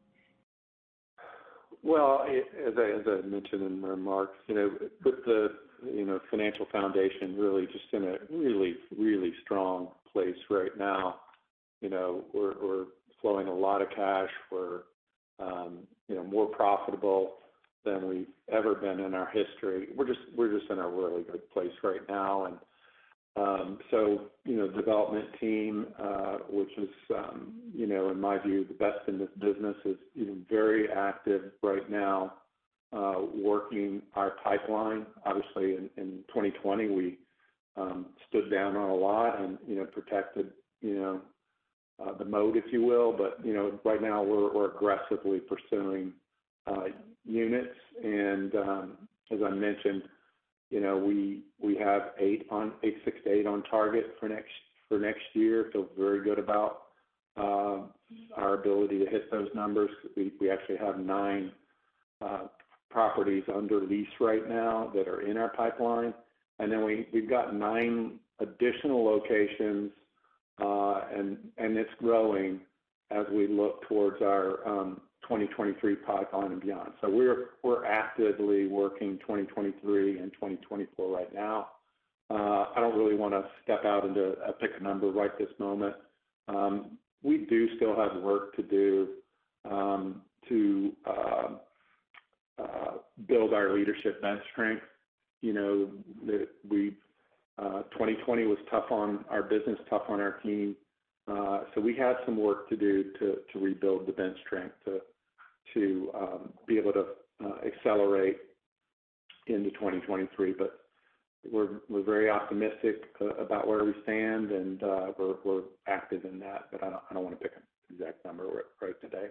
Well, as I, as I mentioned in my remarks, you know, with the, you know, financial foundation really just in a really, really strong place right now. You know, we're, we're flowing a lot of cash. We're, um, you know, more profitable than we've ever been in our history. We're just, we're just in a really good place right now. And um, so, you know, development team, uh, which is, um, you know, in my view, the best in this business, is even very active right now, uh, working our pipeline. Obviously, in, in twenty twenty, we um, stood down on a lot and, you know, protected, you know, uh, the moat, if you will. But, you know, right now we're, we're aggressively pursuing uh, units. And um, as I mentioned, you know, we we have eight on eight, six to eight on target for next for next year. Feel very good about uh, our ability to hit those numbers. We we actually have nine uh, properties under lease right now that are in our pipeline, and then we we've got nine additional locations, uh, and and it's growing as we look towards our um, twenty twenty-three pipeline and beyond. So we're we're actively working twenty twenty-three and twenty twenty-four right now. Uh, I don't really want to step out into a pick a number right this moment. Um, we do still have work to do um, to uh, uh, build our leadership bench strength. You know, that we uh, twenty twenty was tough on our business, tough on our team. Uh, so we have some work to do to, to rebuild the bench strength to to um, be able to uh, accelerate into twenty twenty-three. But we're we're very optimistic uh, about where we stand, and uh, we're we're active in that. But I don't I don't want to pick an exact number right today.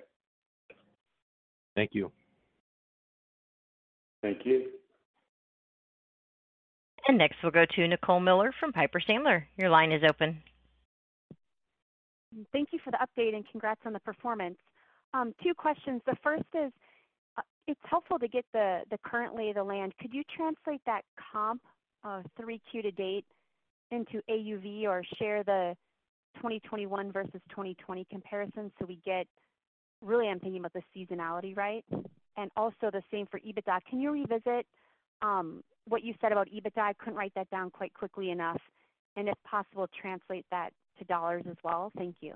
Thank you. Thank you. And next we'll go to Nicole Miller from Piper Sandler. Your line is open. Thank you for the update and congrats on the performance. Um, two questions. The first is, uh, it's helpful to get the, the current lay of the land. Could you translate that comp uh, three Q to date into A U V, or share the twenty twenty-one versus twenty twenty comparison so we get, really I'm thinking about the seasonality, right? And also the same for EBITDA. Can you revisit um, what you said about EBITDA? I couldn't write that down quite quickly enough. And if possible, translate that to dollars as well. Thank you.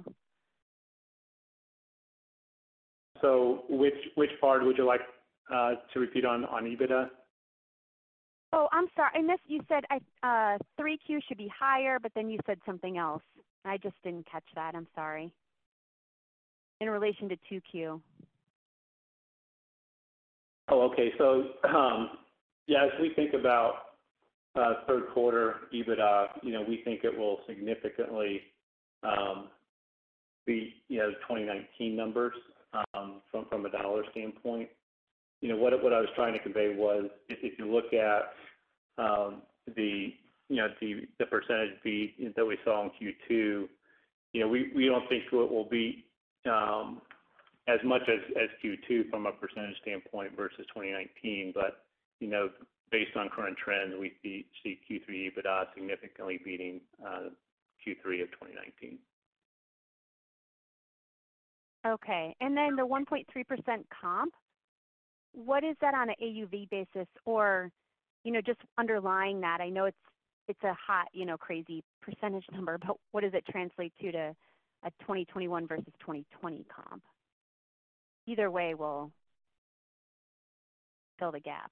So which which part would you like uh, to repeat on, on EBITDA? Oh, I'm sorry. I missed, you said I, uh, three Q should be higher, but then you said something else. I just didn't catch that. I'm sorry. In relation to two Q. Oh, okay. So, um, yeah, as we think about uh, third quarter EBITDA, you know, we think it will significantly um, beat, you know, twenty nineteen numbers um, from from a dollar standpoint. You know, what what I was trying to convey was, if, if you look at um, the you know the the percentage beat that we saw in Q two, you know, we, we don't think it will be um, as much as, as Q two from a percentage standpoint versus twenty nineteen, but you know, based on current trends, we see, see Q three EBITDA significantly beating uh, Q three of twenty nineteen. Okay. And then the one point three percent comp, what is that on an A U V basis, or, you know, just underlying that? I know it's it's a hot, you know, crazy percentage number, but what does it translate to to a twenty twenty-one versus twenty twenty comp? Either way will fill the gap.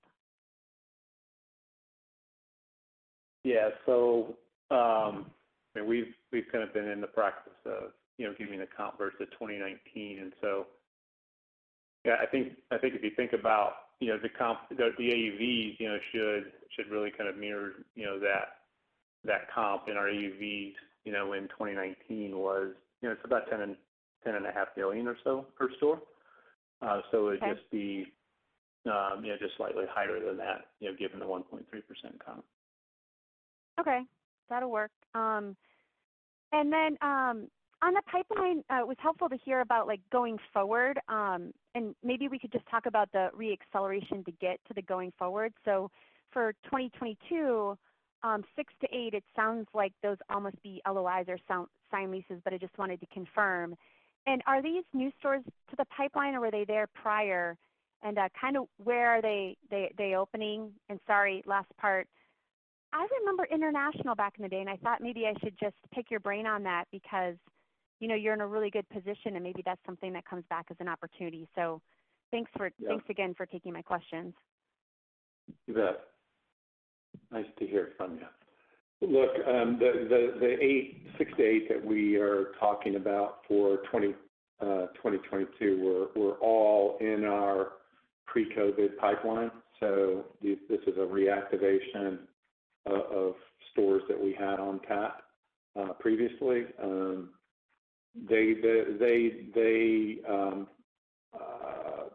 Yeah, so um, I mean, we've we've kind of been in the practice of, you know, giving the comp versus twenty nineteen, and so yeah, I think I think if you think about, you know, the comp, the, the A U Vs, you know, should should really kind of mirror, you know, that that comp. In our A U Vs, you know, in twenty nineteen was, you know, it's about ten and ten and a half million or so per store. Uh, so it'd Okay. just be, um, you know, just slightly higher than that, you know, given the one point three percent comp. Okay, that'll work. Um, and then um, on the pipeline, uh, it was helpful to hear about like going forward, um, and maybe we could just talk about the reacceleration to get to the going forward. So for twenty twenty-two, um, six to eight, it sounds like those all must be L O Is or sound, signed leases, but I just wanted to confirm. And are these new stores to the pipeline, or were they there prior? And uh, kind of where are they, they they opening? And sorry, last part. I remember international back in the day, and I thought maybe I should just pick your brain on that because, you know, you're in a really good position, and maybe that's something that comes back as an opportunity. So, thanks for Yeah. thanks again for taking my questions. You bet. Nice to hear from you. Look, um, the, the, the eight, six to eight that we are talking about for twenty, uh, twenty twenty-two were, were all in our pre-COVID pipeline. So these, this is a reactivation uh, of stores that we had on tap uh, previously. Um, they, they, they, they um, uh,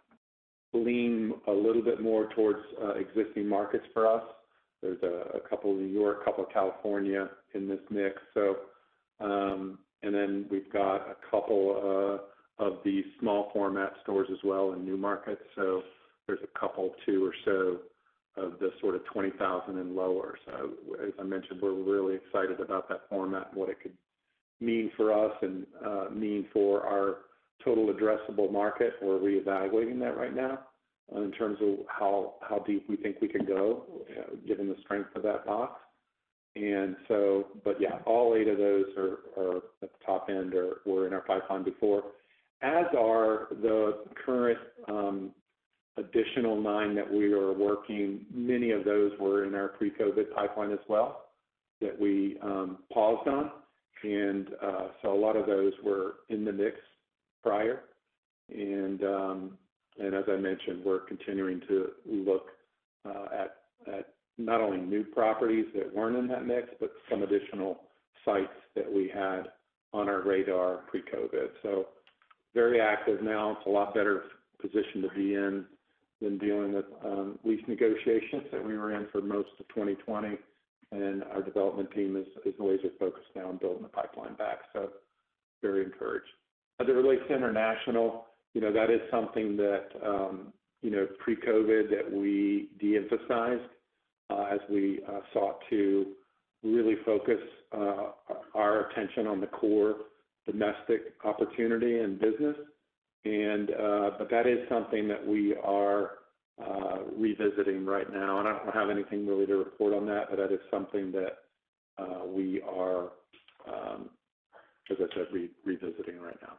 lean a little bit more towards uh, existing markets for us. There's a, a couple in New York, a couple of California in this mix. So, um, and then we've got a couple uh, of these small format stores as well in new markets. So there's a couple, two or so of the sort of twenty thousand and lower. So as I mentioned, we're really excited about that format and what it could mean for us and uh, mean for our total addressable market. We're reevaluating that right now in terms of how, how deep we think we can go, uh, given the strength of that box. And so, but yeah, all eight of those are, are at the top end or were in our pipeline before, as are the current um, additional nine that we are working. Many of those were in our pre-COVID pipeline as well that we um, paused on. And uh, so a lot of those were in the mix prior. And um, And as I mentioned, we're continuing to look uh, at, at not only new properties that weren't in that mix, but some additional sites that we had on our radar pre-COVID. So very active now. It's a lot better position to be in than dealing with um, lease negotiations that we were in for most of twenty twenty. And our development team is, is laser focused now on building the pipeline back. So very encouraged. As it relates to international, you know, that is something that, um, you know, pre-COVID that we de-emphasized uh, as we uh, sought to really focus uh, our attention on the core domestic opportunity and business. And, uh, but that is something that we are uh, revisiting right now. And I don't have anything really to report on that, but that is something that uh, we are, um, as I said, re- revisiting right now.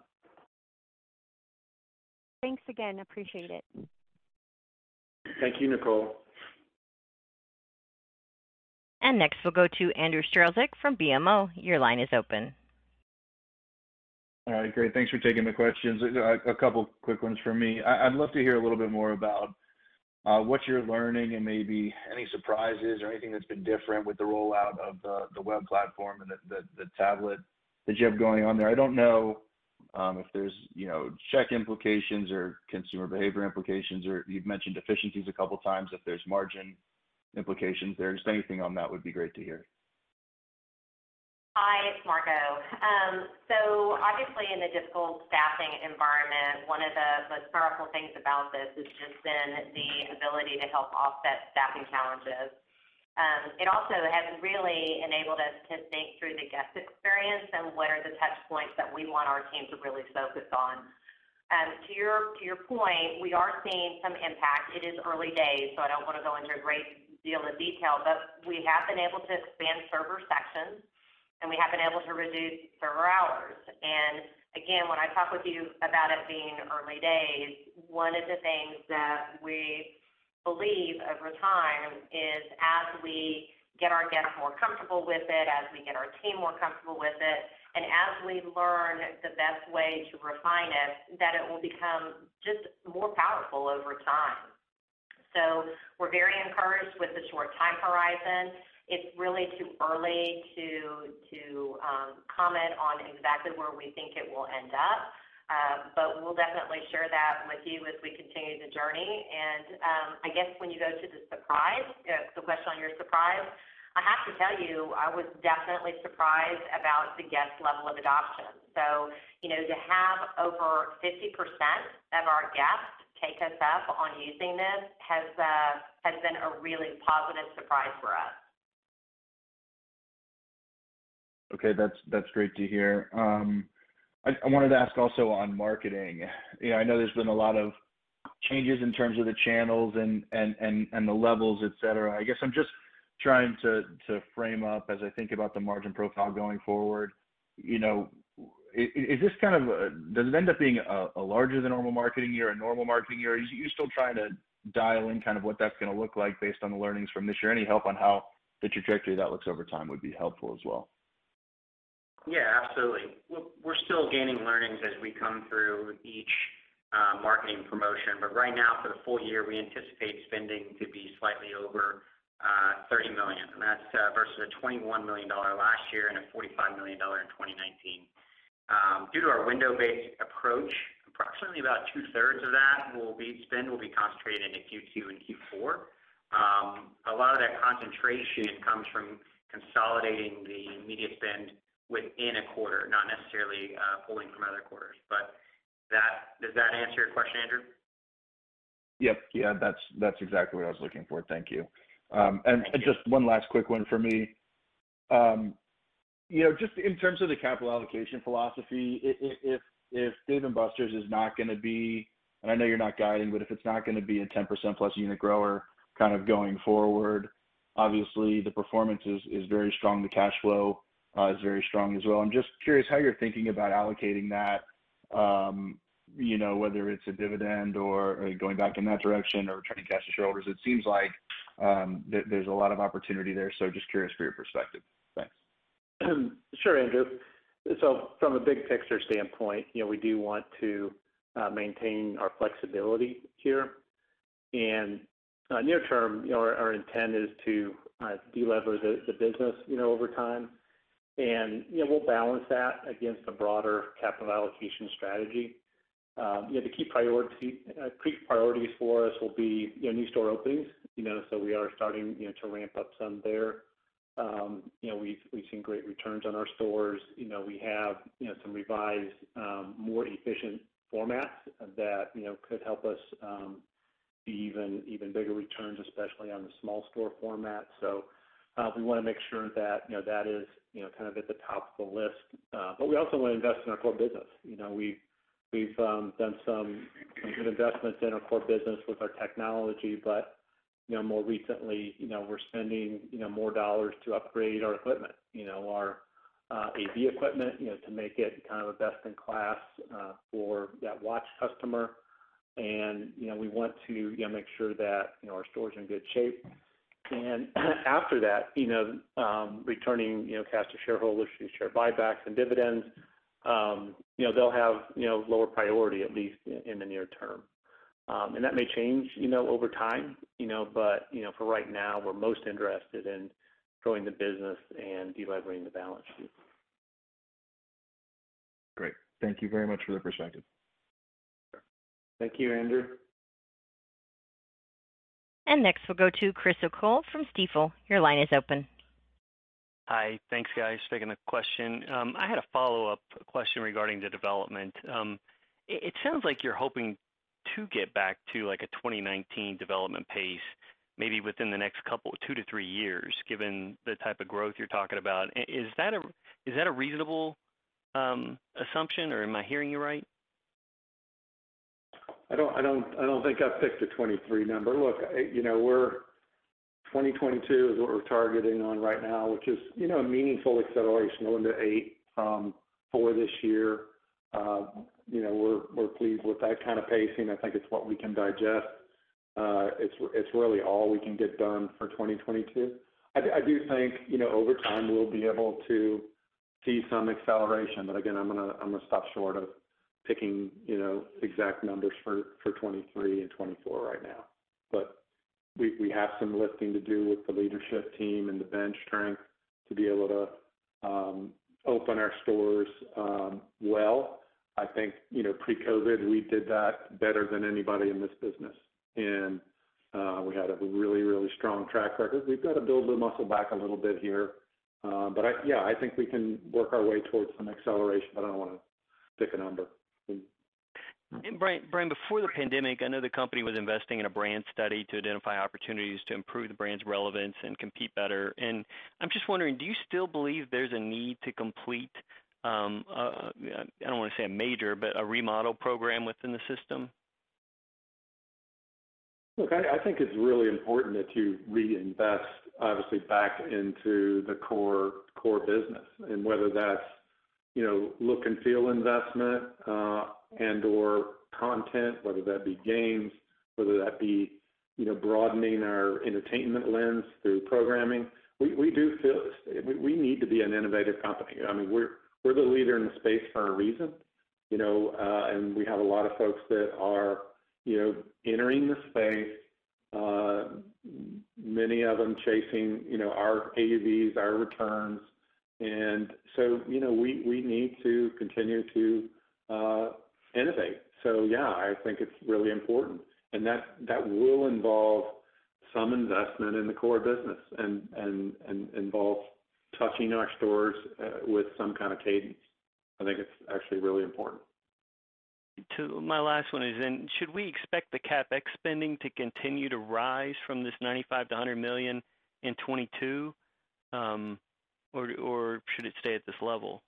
Thanks again. Appreciate it. Thank you, Nicole. And next we'll go to Andrew Strelzik from B M O. Your line is open. All right, great. Thanks for taking the questions. A, a couple quick ones from me. I, I'd love to hear a little bit more about uh, what you're learning and maybe any surprises or anything that's been different with the rollout of the, the web platform and the, the, the tablet that you have going on there. I don't know Um, if there's, you know, check implications or consumer behavior implications, or you've mentioned efficiencies a couple times, if there's margin implications there, just anything on that would be great to hear. Hi, it's Margo. Um, so obviously in the difficult staffing environment, one of the most powerful things about this has just been the ability to help offset staffing challenges. Um, it also has really enabled us to think through the guest experience and what are the touch points that we want our team to really focus on. Um, to your to your point, we are seeing some impact. It is early days, so I don't want to go into a great deal of detail, but we have been able to expand server sections, and we have been able to reduce server hours. And again, when I talk with you about it being early days, one of the things that we believe over time is as we get our guests more comfortable with it, as we get our team more comfortable with it, and as we learn the best way to refine it, that it will become just more powerful over time. So we're very encouraged with the short time horizon. It's really too early to, to um, comment on exactly where we think it will end up. Uh, but we'll definitely share that with you as we continue the journey. And um, I guess when you go to the surprise, uh, the question on your surprise, I have to tell you, I was definitely surprised about the guest level of adoption. So, you know, to have over fifty percent of our guests take us up on using this has uh, has been a really positive surprise for us. Okay, that's that's great to hear. Um, I, I wanted to ask also on marketing. You know, I know there's been a lot of changes in terms of the channels and and and, and the levels, et cetera. I guess I'm just trying to to frame up as I think about the margin profile going forward. You know, is, is this kind of a, does it end up being a, a larger than normal marketing year, a normal marketing year? Are you still trying to dial in kind of what that's going to look like based on the learnings from this year? Any help on how the trajectory of that looks over time would be helpful as well. Yeah, absolutely. We're still gaining learnings as we come through each uh, marketing promotion, but right now for the full year, we anticipate spending to be slightly over uh, thirty million dollars, and that's uh, versus a twenty-one million dollars last year and a forty-five million dollars in twenty nineteen. Um, due to our window-based approach, approximately about two-thirds of that will be spend will be concentrated into Q two and Q four. Um, a lot of that concentration comes from consolidating the media spend within a quarter, not necessarily uh, pulling from other quarters. But that does that answer your question, Andrew? Yep. Yeah, that's that's exactly what I was looking for. Thank you. Um, and Thank you. Just one last quick one for me. Um, you know, just in terms of the capital allocation philosophy, if if, if Dave and Buster's is not going to be, and I know you're not guiding, but if it's not going to be a ten percent plus unit grower kind of going forward, obviously the performance is is very strong. The cash flow Uh, is very strong as well. I'm just curious how you're thinking about allocating that, um, you know, whether it's a dividend or, or going back in that direction or returning cash to shareholders. It seems like um, th- there's a lot of opportunity there, so just curious for your perspective. Thanks. Sure, Andrew. So from a big picture standpoint, you know, we do want to uh, maintain our flexibility here. And uh, near term, you know, our, our intent is to uh, delever the, the business, you know, over time. And, you know, we'll balance that against a broader capital allocation strategy. Um, you know, the key priority, uh, key priorities for us will be, you know, new store openings, you know, so we are starting, you know, to ramp up some there. Um, you know, we've, we've seen great returns on our stores. You know, we have, you know, some revised, um, more efficient formats that, you know, could help us um, be even, even bigger returns, especially on the small store format. So uh, we want to make sure that, you know, that is, you know, kind of at the top of the list. Uh, but we also want to invest in our core business. You know, we've, we've um, done some, some good investments in our core business with our technology, but, you know, more recently, you know, we're spending, you know, more dollars to upgrade our equipment, you know, our uh, A V equipment, you know, to make it kind of a best in class uh, for that watch customer. And, you know, we want to, you know, make sure that, you know, our stores are in good shape. And after that, you know, um, returning, you know, cash to shareholders through share buybacks and dividends, um, you know, they'll have, you know, lower priority, at least in, in the near term. Um, and that may change, you know, over time, you know, but, you know, for right now, we're most interested in growing the business and delevering the balance sheet. Great. Thank you very much for the perspective. Thank you, Andrew. And next we'll go to Chris O'Cull from Stifel. Your line is open. Hi, thanks guys for taking the question. Um, I had a follow-up question regarding the development. Um, it, it sounds like you're hoping to get back to like a twenty nineteen development pace, maybe within the next couple, two to three years, given the type of growth you're talking about. Is that a is that a reasonable um, assumption, or am I hearing you right? I don't, I don't, I don't think I've picked a twenty-three number. Look, you know, we're twenty twenty-two is what we're targeting on right now, which is, you know, a meaningful acceleration, going to eight from four this year. Uh, you know, we're we're pleased with that kind of pacing. I think it's what we can digest. Uh, it's it's really all we can get done for twenty twenty-two. I, I do think, you know, over time we'll be able to see some acceleration, but again, I'm gonna I'm gonna stop short of picking, you know, exact numbers for, for twenty-three and twenty-four right now. But we we have some lifting to do with the leadership team and the bench strength to be able to um, open our stores um, well. I think, you know, pre-COVID we did that better than anybody in this business. And uh, we had a really, really strong track record. We've got to build the muscle back a little bit here. Uh, but I, yeah, I think we can work our way towards some acceleration, but I don't want to pick a number. And Brian, Brian, before the pandemic, I know the company was investing in a brand study to identify opportunities to improve the brand's relevance and compete better. And I'm just wondering, do you still believe there's a need to complete, um, uh, I don't want to say a major, but a remodel program within the system? Look, I, I think it's really important that you reinvest, obviously, back into the core core business, and whether that's, you know, look and feel investment uh, and or content, whether that be games, whether that be, you know, broadening our entertainment lens through programming. We we do feel we, we need to be an innovative company. I mean, we're we're the leader in the space for a reason, you know, uh, and we have a lot of folks that are, you know, entering the space, uh, many of them chasing, you know, our A U Vs, our returns. And so, you know, we, we need to continue to uh, innovate. So, yeah, I think it's really important. And that, that will involve some investment in the core business and, and, and involve touching our stores uh, with some kind of cadence. I think it's actually really important. To my last one is, then, should we expect the CapEx spending to continue to rise from this ninety-five to one hundred million in twenty-two, um, or or should it stay at this level?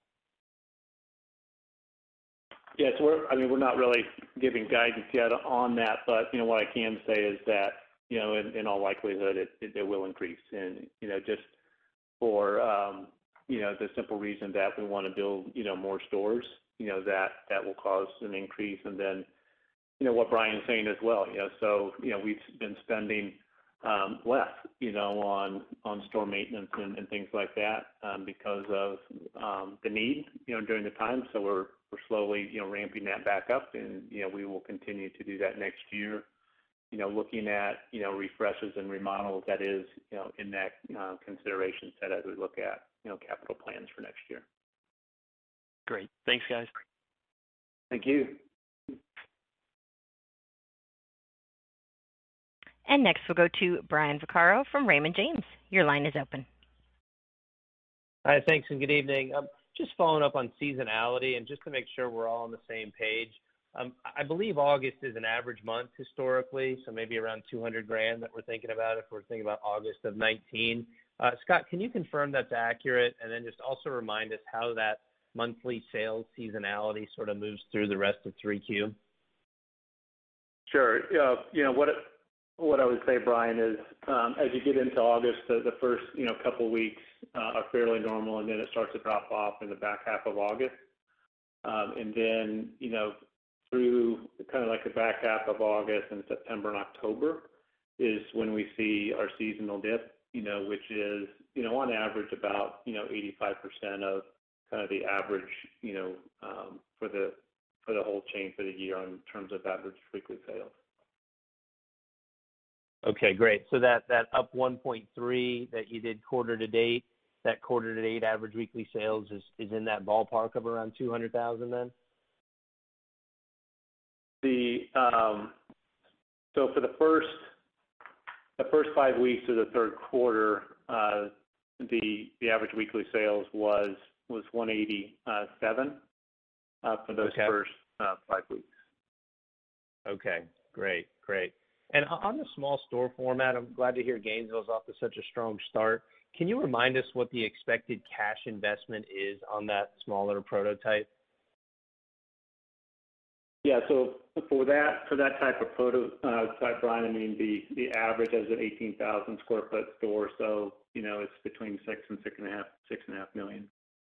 Yes, yeah, so we're. I mean, we're not really giving guidance yet on that, but you know what I can say is that, you know, in, in all likelihood, it, it, it will increase, and you know, just for um, you know the simple reason that we want to build, you know, more stores. You know, that, that will cause an increase. And then, you know, what Brian's saying as well, you know, so, you know, we've been spending um, less, you know, on, on store maintenance and, and things like that um, because of um, the need, you know, during the time. So we're, we're slowly, you know, ramping that back up, and, you know, we will continue to do that next year, you know, looking at, you know, refreshes and remodels. That is, you know, in that uh, consideration set as we look at, you know, capital plans for next year. Great. Thanks, guys. Thank you. And next we'll go to Brian Vaccaro from Raymond James. Your line is open. Hi, thanks, and good evening. Um, just following up on seasonality, and just to make sure we're all on the same page, um, I believe August is an average month historically, so maybe around two hundred grand that we're thinking about if we're thinking about August of nineteen. Uh, Scott, can you confirm that's accurate, and then just also remind us how that monthly sales seasonality sort of moves through the rest of three Q? Sure. Uh, you know, what it, what I would say, Brian, is um, as you get into August, the, the first, you know, couple of weeks uh, are fairly normal, and then it starts to drop off in the back half of August. Um, and then, you know, through kind of like the back half of August and September and October is when we see our seasonal dip, you know, which is, you know, on average about, you know, eighty-five percent of kind of the average, you know, um, for the for the whole chain for the year in terms of average weekly sales. Okay, great. So that, that up one point three that you did quarter to date, that quarter to date average weekly sales is, is in that ballpark of around two hundred thousand then? The um, so for the first the first five weeks of the third quarter, uh, the the average weekly sales was was one eighty-seven uh, for those okay. first uh, five weeks. Okay, great, great. And on the small store format, I'm glad to hear Gainesville's off to such a strong start. Can you remind us what the expected cash investment is on that smaller prototype? Yeah, so for that for that type of prototype, Brian, I mean the the average is an eighteen thousand square foot store, so you know it's between six and six and a half six and a half million.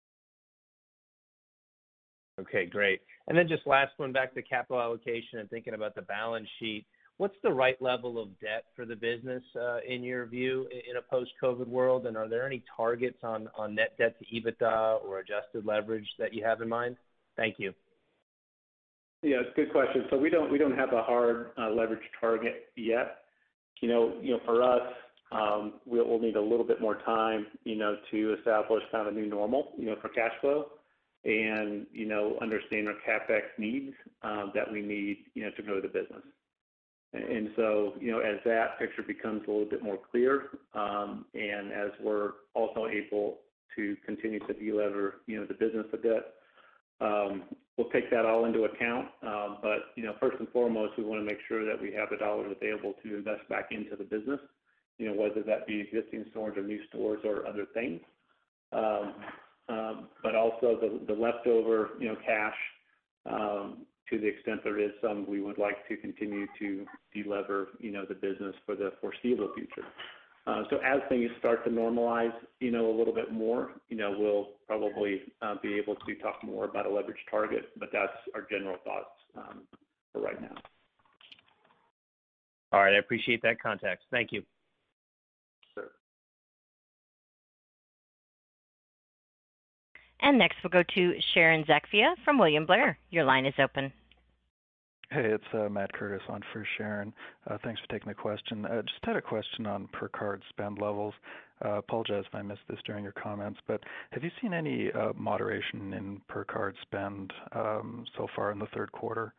Okay, great. And then just last one, back to capital allocation and thinking about the balance sheet. What's the right level of debt for the business uh, in your view in a post-COVID world? And are there any targets on, on net debt to EBITDA or adjusted leverage that you have in mind? Thank you. Yeah, it's a good question. So we don't we don't have a hard uh, leverage target yet. You know, you know, for us, um, we'll, we'll need a little bit more time, you know, to establish kind of a new normal, you know, for cash flow, and you know, understand our CapEx needs um, that we need, you know, to grow the business. And so, you know, as that picture becomes a little bit more clear, um, and as we're also able to continue to delever, you know, the business a bit, um, we'll take that all into account. Um, but, you know, first and foremost, we want to make sure that we have the dollars available to invest back into the business, you know, whether that be existing stores or new stores or other things. Um, um, but also the, the leftover, you know, cash, um, to the extent there is some, we would like to continue to delever, you know, the business for the foreseeable future. Uh, so as things start to normalize, you know, a little bit more, you know, we'll probably uh, be able to talk more about a leverage target, but that's our general thoughts um, for right now. All right, I appreciate that context. Thank you. Sure. And next we'll go to Sharon Zackfia from William Blair. Your line is open. Hey, it's uh, Matt Curtis on for Sharon. Uh, thanks for taking the question. Uh, just had a question on per card spend levels. Uh, apologize if I missed this during your comments, but have you seen any uh, moderation in per card spend um, so far in the third quarter?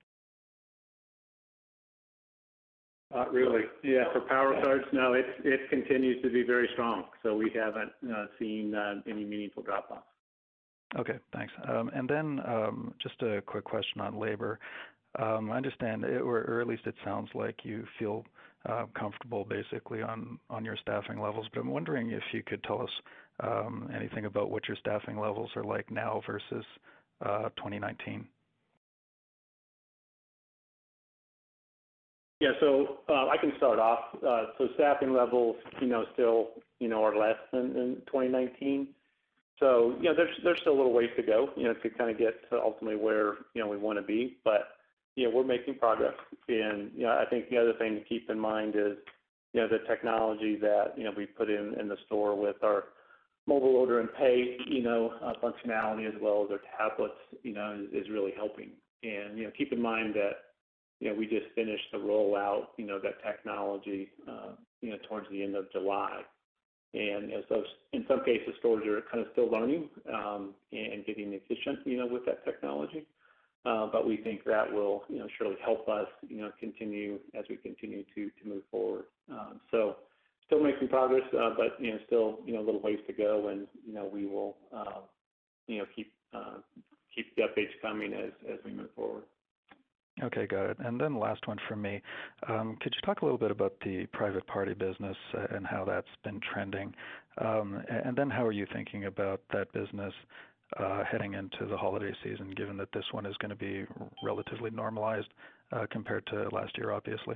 Not really. Yeah, for Power Cards, no, it it continues to be very strong. So we haven't uh, seen uh, any meaningful drop off. Okay, thanks. Um, and then um, just a quick question on labor. Um, I understand, it, or, or at least it sounds like you feel uh, comfortable basically on, on your staffing levels, but I'm wondering if you could tell us um, anything about what your staffing levels are like now versus uh, twenty nineteen. Yeah, so uh, I can start off. Uh, so staffing levels, you know, still, you know, are less than in twenty nineteen. So, you know, there's there's still a little ways to go, you know, to kind of get to ultimately where, you know, we want to be. But, you know, we're making progress. And, you know, I think the other thing to keep in mind is, you know, the technology that, you know, we put in in the store with our mobile order and pay, you know, uh, functionality as well as our tablets, you know, is, is really helping. And, you know, keep in mind that, you know, we just finished the rollout, you know, that technology, uh, you know, towards the end of July. And you know, so in some cases, stores are kind of still learning um, and getting efficient, you know, with that technology. Uh, but we think that will, you know, surely help us, you know, continue as we continue to to move forward. Um, so still making progress, uh, but you know, still, you know, a little ways to go, and you know, we will, uh, you know, keep uh, keep the updates coming as as we move forward. Okay, got it. And then last one from me. Um, could you talk a little bit about the private party business and how that's been trending? Um, and then how are you thinking about that business uh, heading into the holiday season, given that this one is going to be relatively normalized uh, compared to last year, obviously?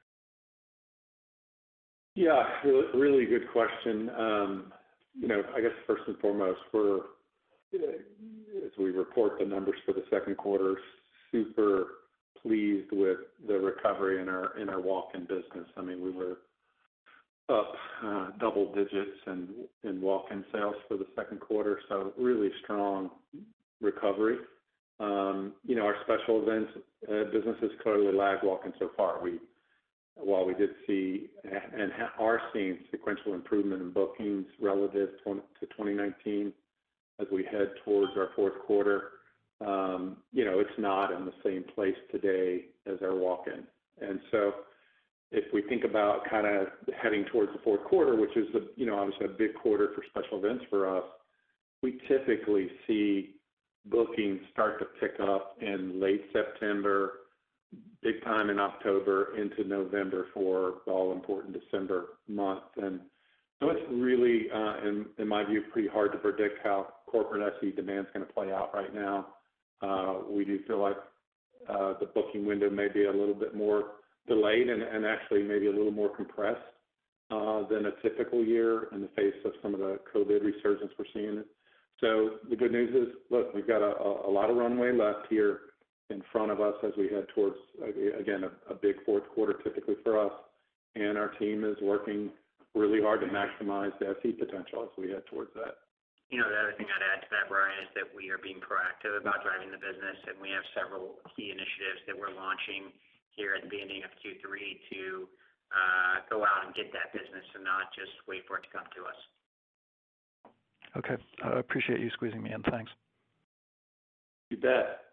Yeah, really, really good question. Um, you know, I guess first and foremost, we're, as we report the numbers for the second quarter, super pleased with the recovery in our in our walk-in business. I mean, we were up uh, double digits in, in walk-in sales for the second quarter, so really strong recovery. Um, you know, our special events uh, businesses clearly lagged walk-in so far. We, while we did see and are seeing sequential improvement in bookings relative to twenty nineteen as we head towards our fourth quarter, Um, you know, it's not in the same place today as our walk-in. And so if we think about kind of heading towards the fourth quarter, which is, a, you know, obviously a big quarter for special events for us, we typically see bookings start to pick up in late September, big time in October into November for the all-important December month. And so it's really, uh, in, in my view, pretty hard to predict how corporate S E demand is going to play out right now. Uh, we do feel like uh, the booking window may be a little bit more delayed and, and actually maybe a little more compressed uh, than a typical year in the face of some of the COVID resurgence we're seeing. So the good news is, look, we've got a, a lot of runway left here in front of us as we head towards, again, a, a big fourth quarter typically for us. And our team is working really hard to maximize the S E potential as we head towards that. You know, the other thing I'd add to that, Brian, is that we are being proactive about driving the business, and we have several key initiatives that we're launching here at the beginning of Q three to uh, go out and get that business and not just wait for it to come to us. Okay. I uh, appreciate you squeezing me in. Thanks. You bet.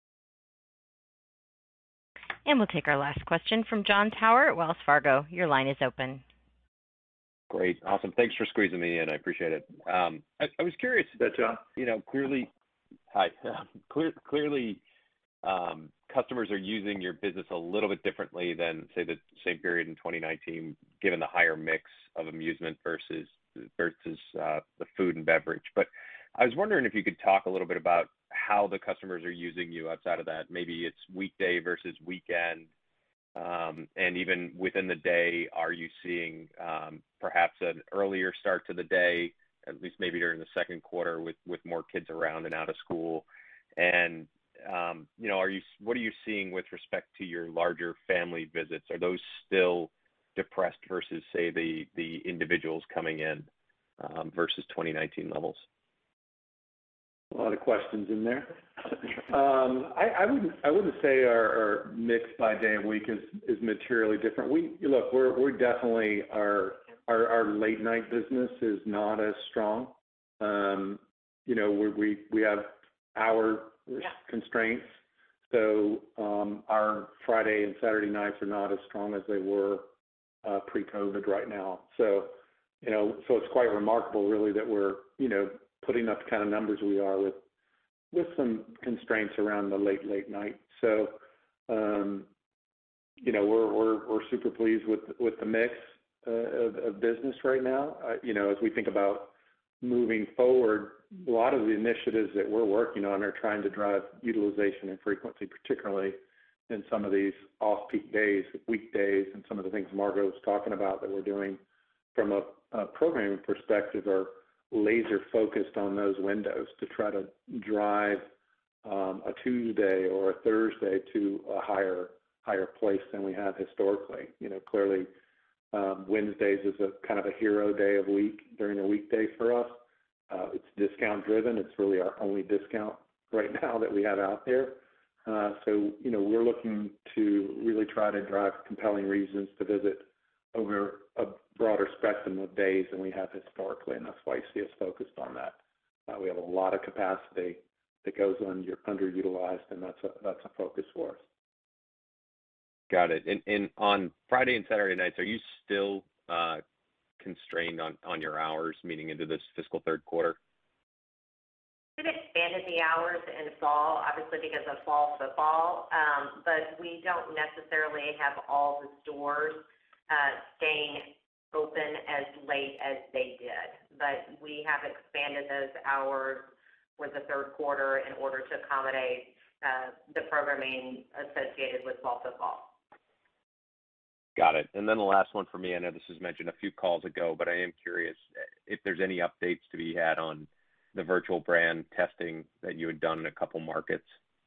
And we'll take our last question from Jon Tower at Wells Fargo. Your line is open. Great. Awesome. Thanks for squeezing me in. I appreciate it. Um, I, I was curious. That John? You know, clearly, hi. Clear, clearly, um, customers are using your business a little bit differently than, say, the same period in twenty nineteen, given the higher mix of amusement versus versus uh, the food and beverage. But I was wondering if you could talk a little bit about how the customers are using you outside of that. Maybe it's weekday versus weekend. Um, and even within the day, are you seeing um, perhaps an earlier start to the day, at least maybe during the second quarter with, with more kids around and out of school? And, um, you know, are you what are you seeing with respect to your larger family visits? Are those still depressed versus, say, the, the individuals coming in um, versus twenty nineteen levels? A lot of questions in there. um, I, I wouldn't. I wouldn't say our, our mix by day of week is, is materially different. We look. We're we're definitely our our, our late night business is not as strong. Um, you know, we we we have hour yeah. constraints, so um, our Friday and Saturday nights are not as strong as they were uh, pre-COVID right now. So, you know, so it's quite remarkable, really, that we're you know. putting up the kind of numbers we are with with some constraints around the late, late night. So, um, you know, we're we're we're super pleased with with the mix uh, of, of business right now. Uh, you know, as we think about moving forward, a lot of the initiatives that we're working on are trying to drive utilization and frequency, particularly in some of these off-peak days, weekdays, and some of the things Margo was talking about that we're doing from a, a programming perspective are laser focused on those windows to try to drive um, a Tuesday or a Thursday to a higher higher place than we have historically. You know, clearly um, Wednesdays is a kind of a hero day of week during a weekday for us. Uh, it's discount driven. It's really our only discount right now that we have out there. Uh, so, you know, we're looking to really try to drive compelling reasons to visit over a broader spectrum of days than we have historically, and that's why you see us focused on that. Uh, we have a lot of capacity that goes under, underutilized, and that's a that's a focus for us. Got it. And, and on Friday and Saturday nights, are you still uh, constrained on, on your hours, meaning into this fiscal third quarter? We've expanded the hours in fall, obviously because of fall football, um, but we don't necessarily have all the stores uh, staying open as late as they did. But we have expanded those hours for the third quarter in order to accommodate uh, the programming associated with fall football. Got it. And then the last one for me, I know this was mentioned a few calls ago, but I am curious if there's any updates to be had on the virtual brand testing that you had done in a couple markets.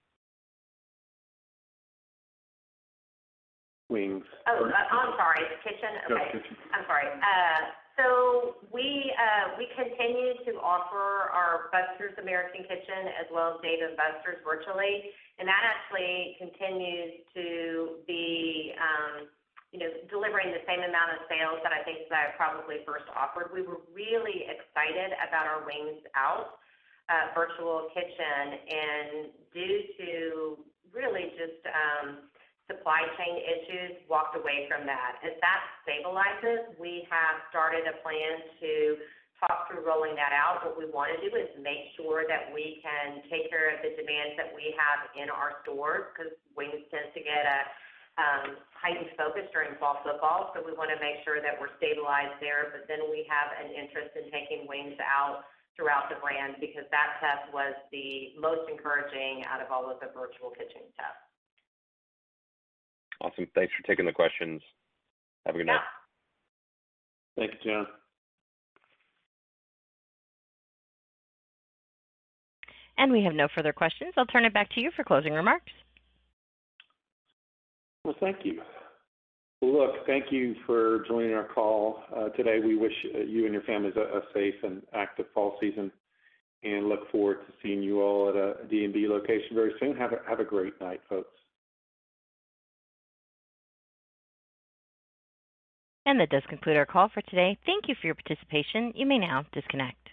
Wings. Oh, uh, I'm sorry, kitchen. Okay, I'm sorry. Uh, so we uh, we continue to offer our Buster's American Kitchen as well as Dave and Buster's virtually, and that actually continues to be, um, you know, delivering the same amount of sales that I think that I probably first offered. We were really excited about our Wings Out uh, virtual kitchen, and due to really just um, supply chain issues, walked away from that. As that stabilizes, we have started a plan to talk through rolling that out. What we want to do is make sure that we can take care of the demands that we have in our stores, because wings tends to get a, um, heightened focus during fall football, so we want to make sure that we're stabilized there. But then we have an interest in taking wings out throughout the brand because that test was the most encouraging out of all of the virtual kitchen tests. Awesome. Thanks for taking the questions. Have a good Yeah. night. Thank you, John. And we have no further questions. I'll turn it back to you for closing remarks. Well, thank you. Well, look, thank you for joining our call uh, today. We wish uh, you and your families a, a safe and active fall season and look forward to seeing you all at a D and B location very soon. Have a, have a great night, folks. And that does conclude our call for today. Thank you for your participation. You may now disconnect.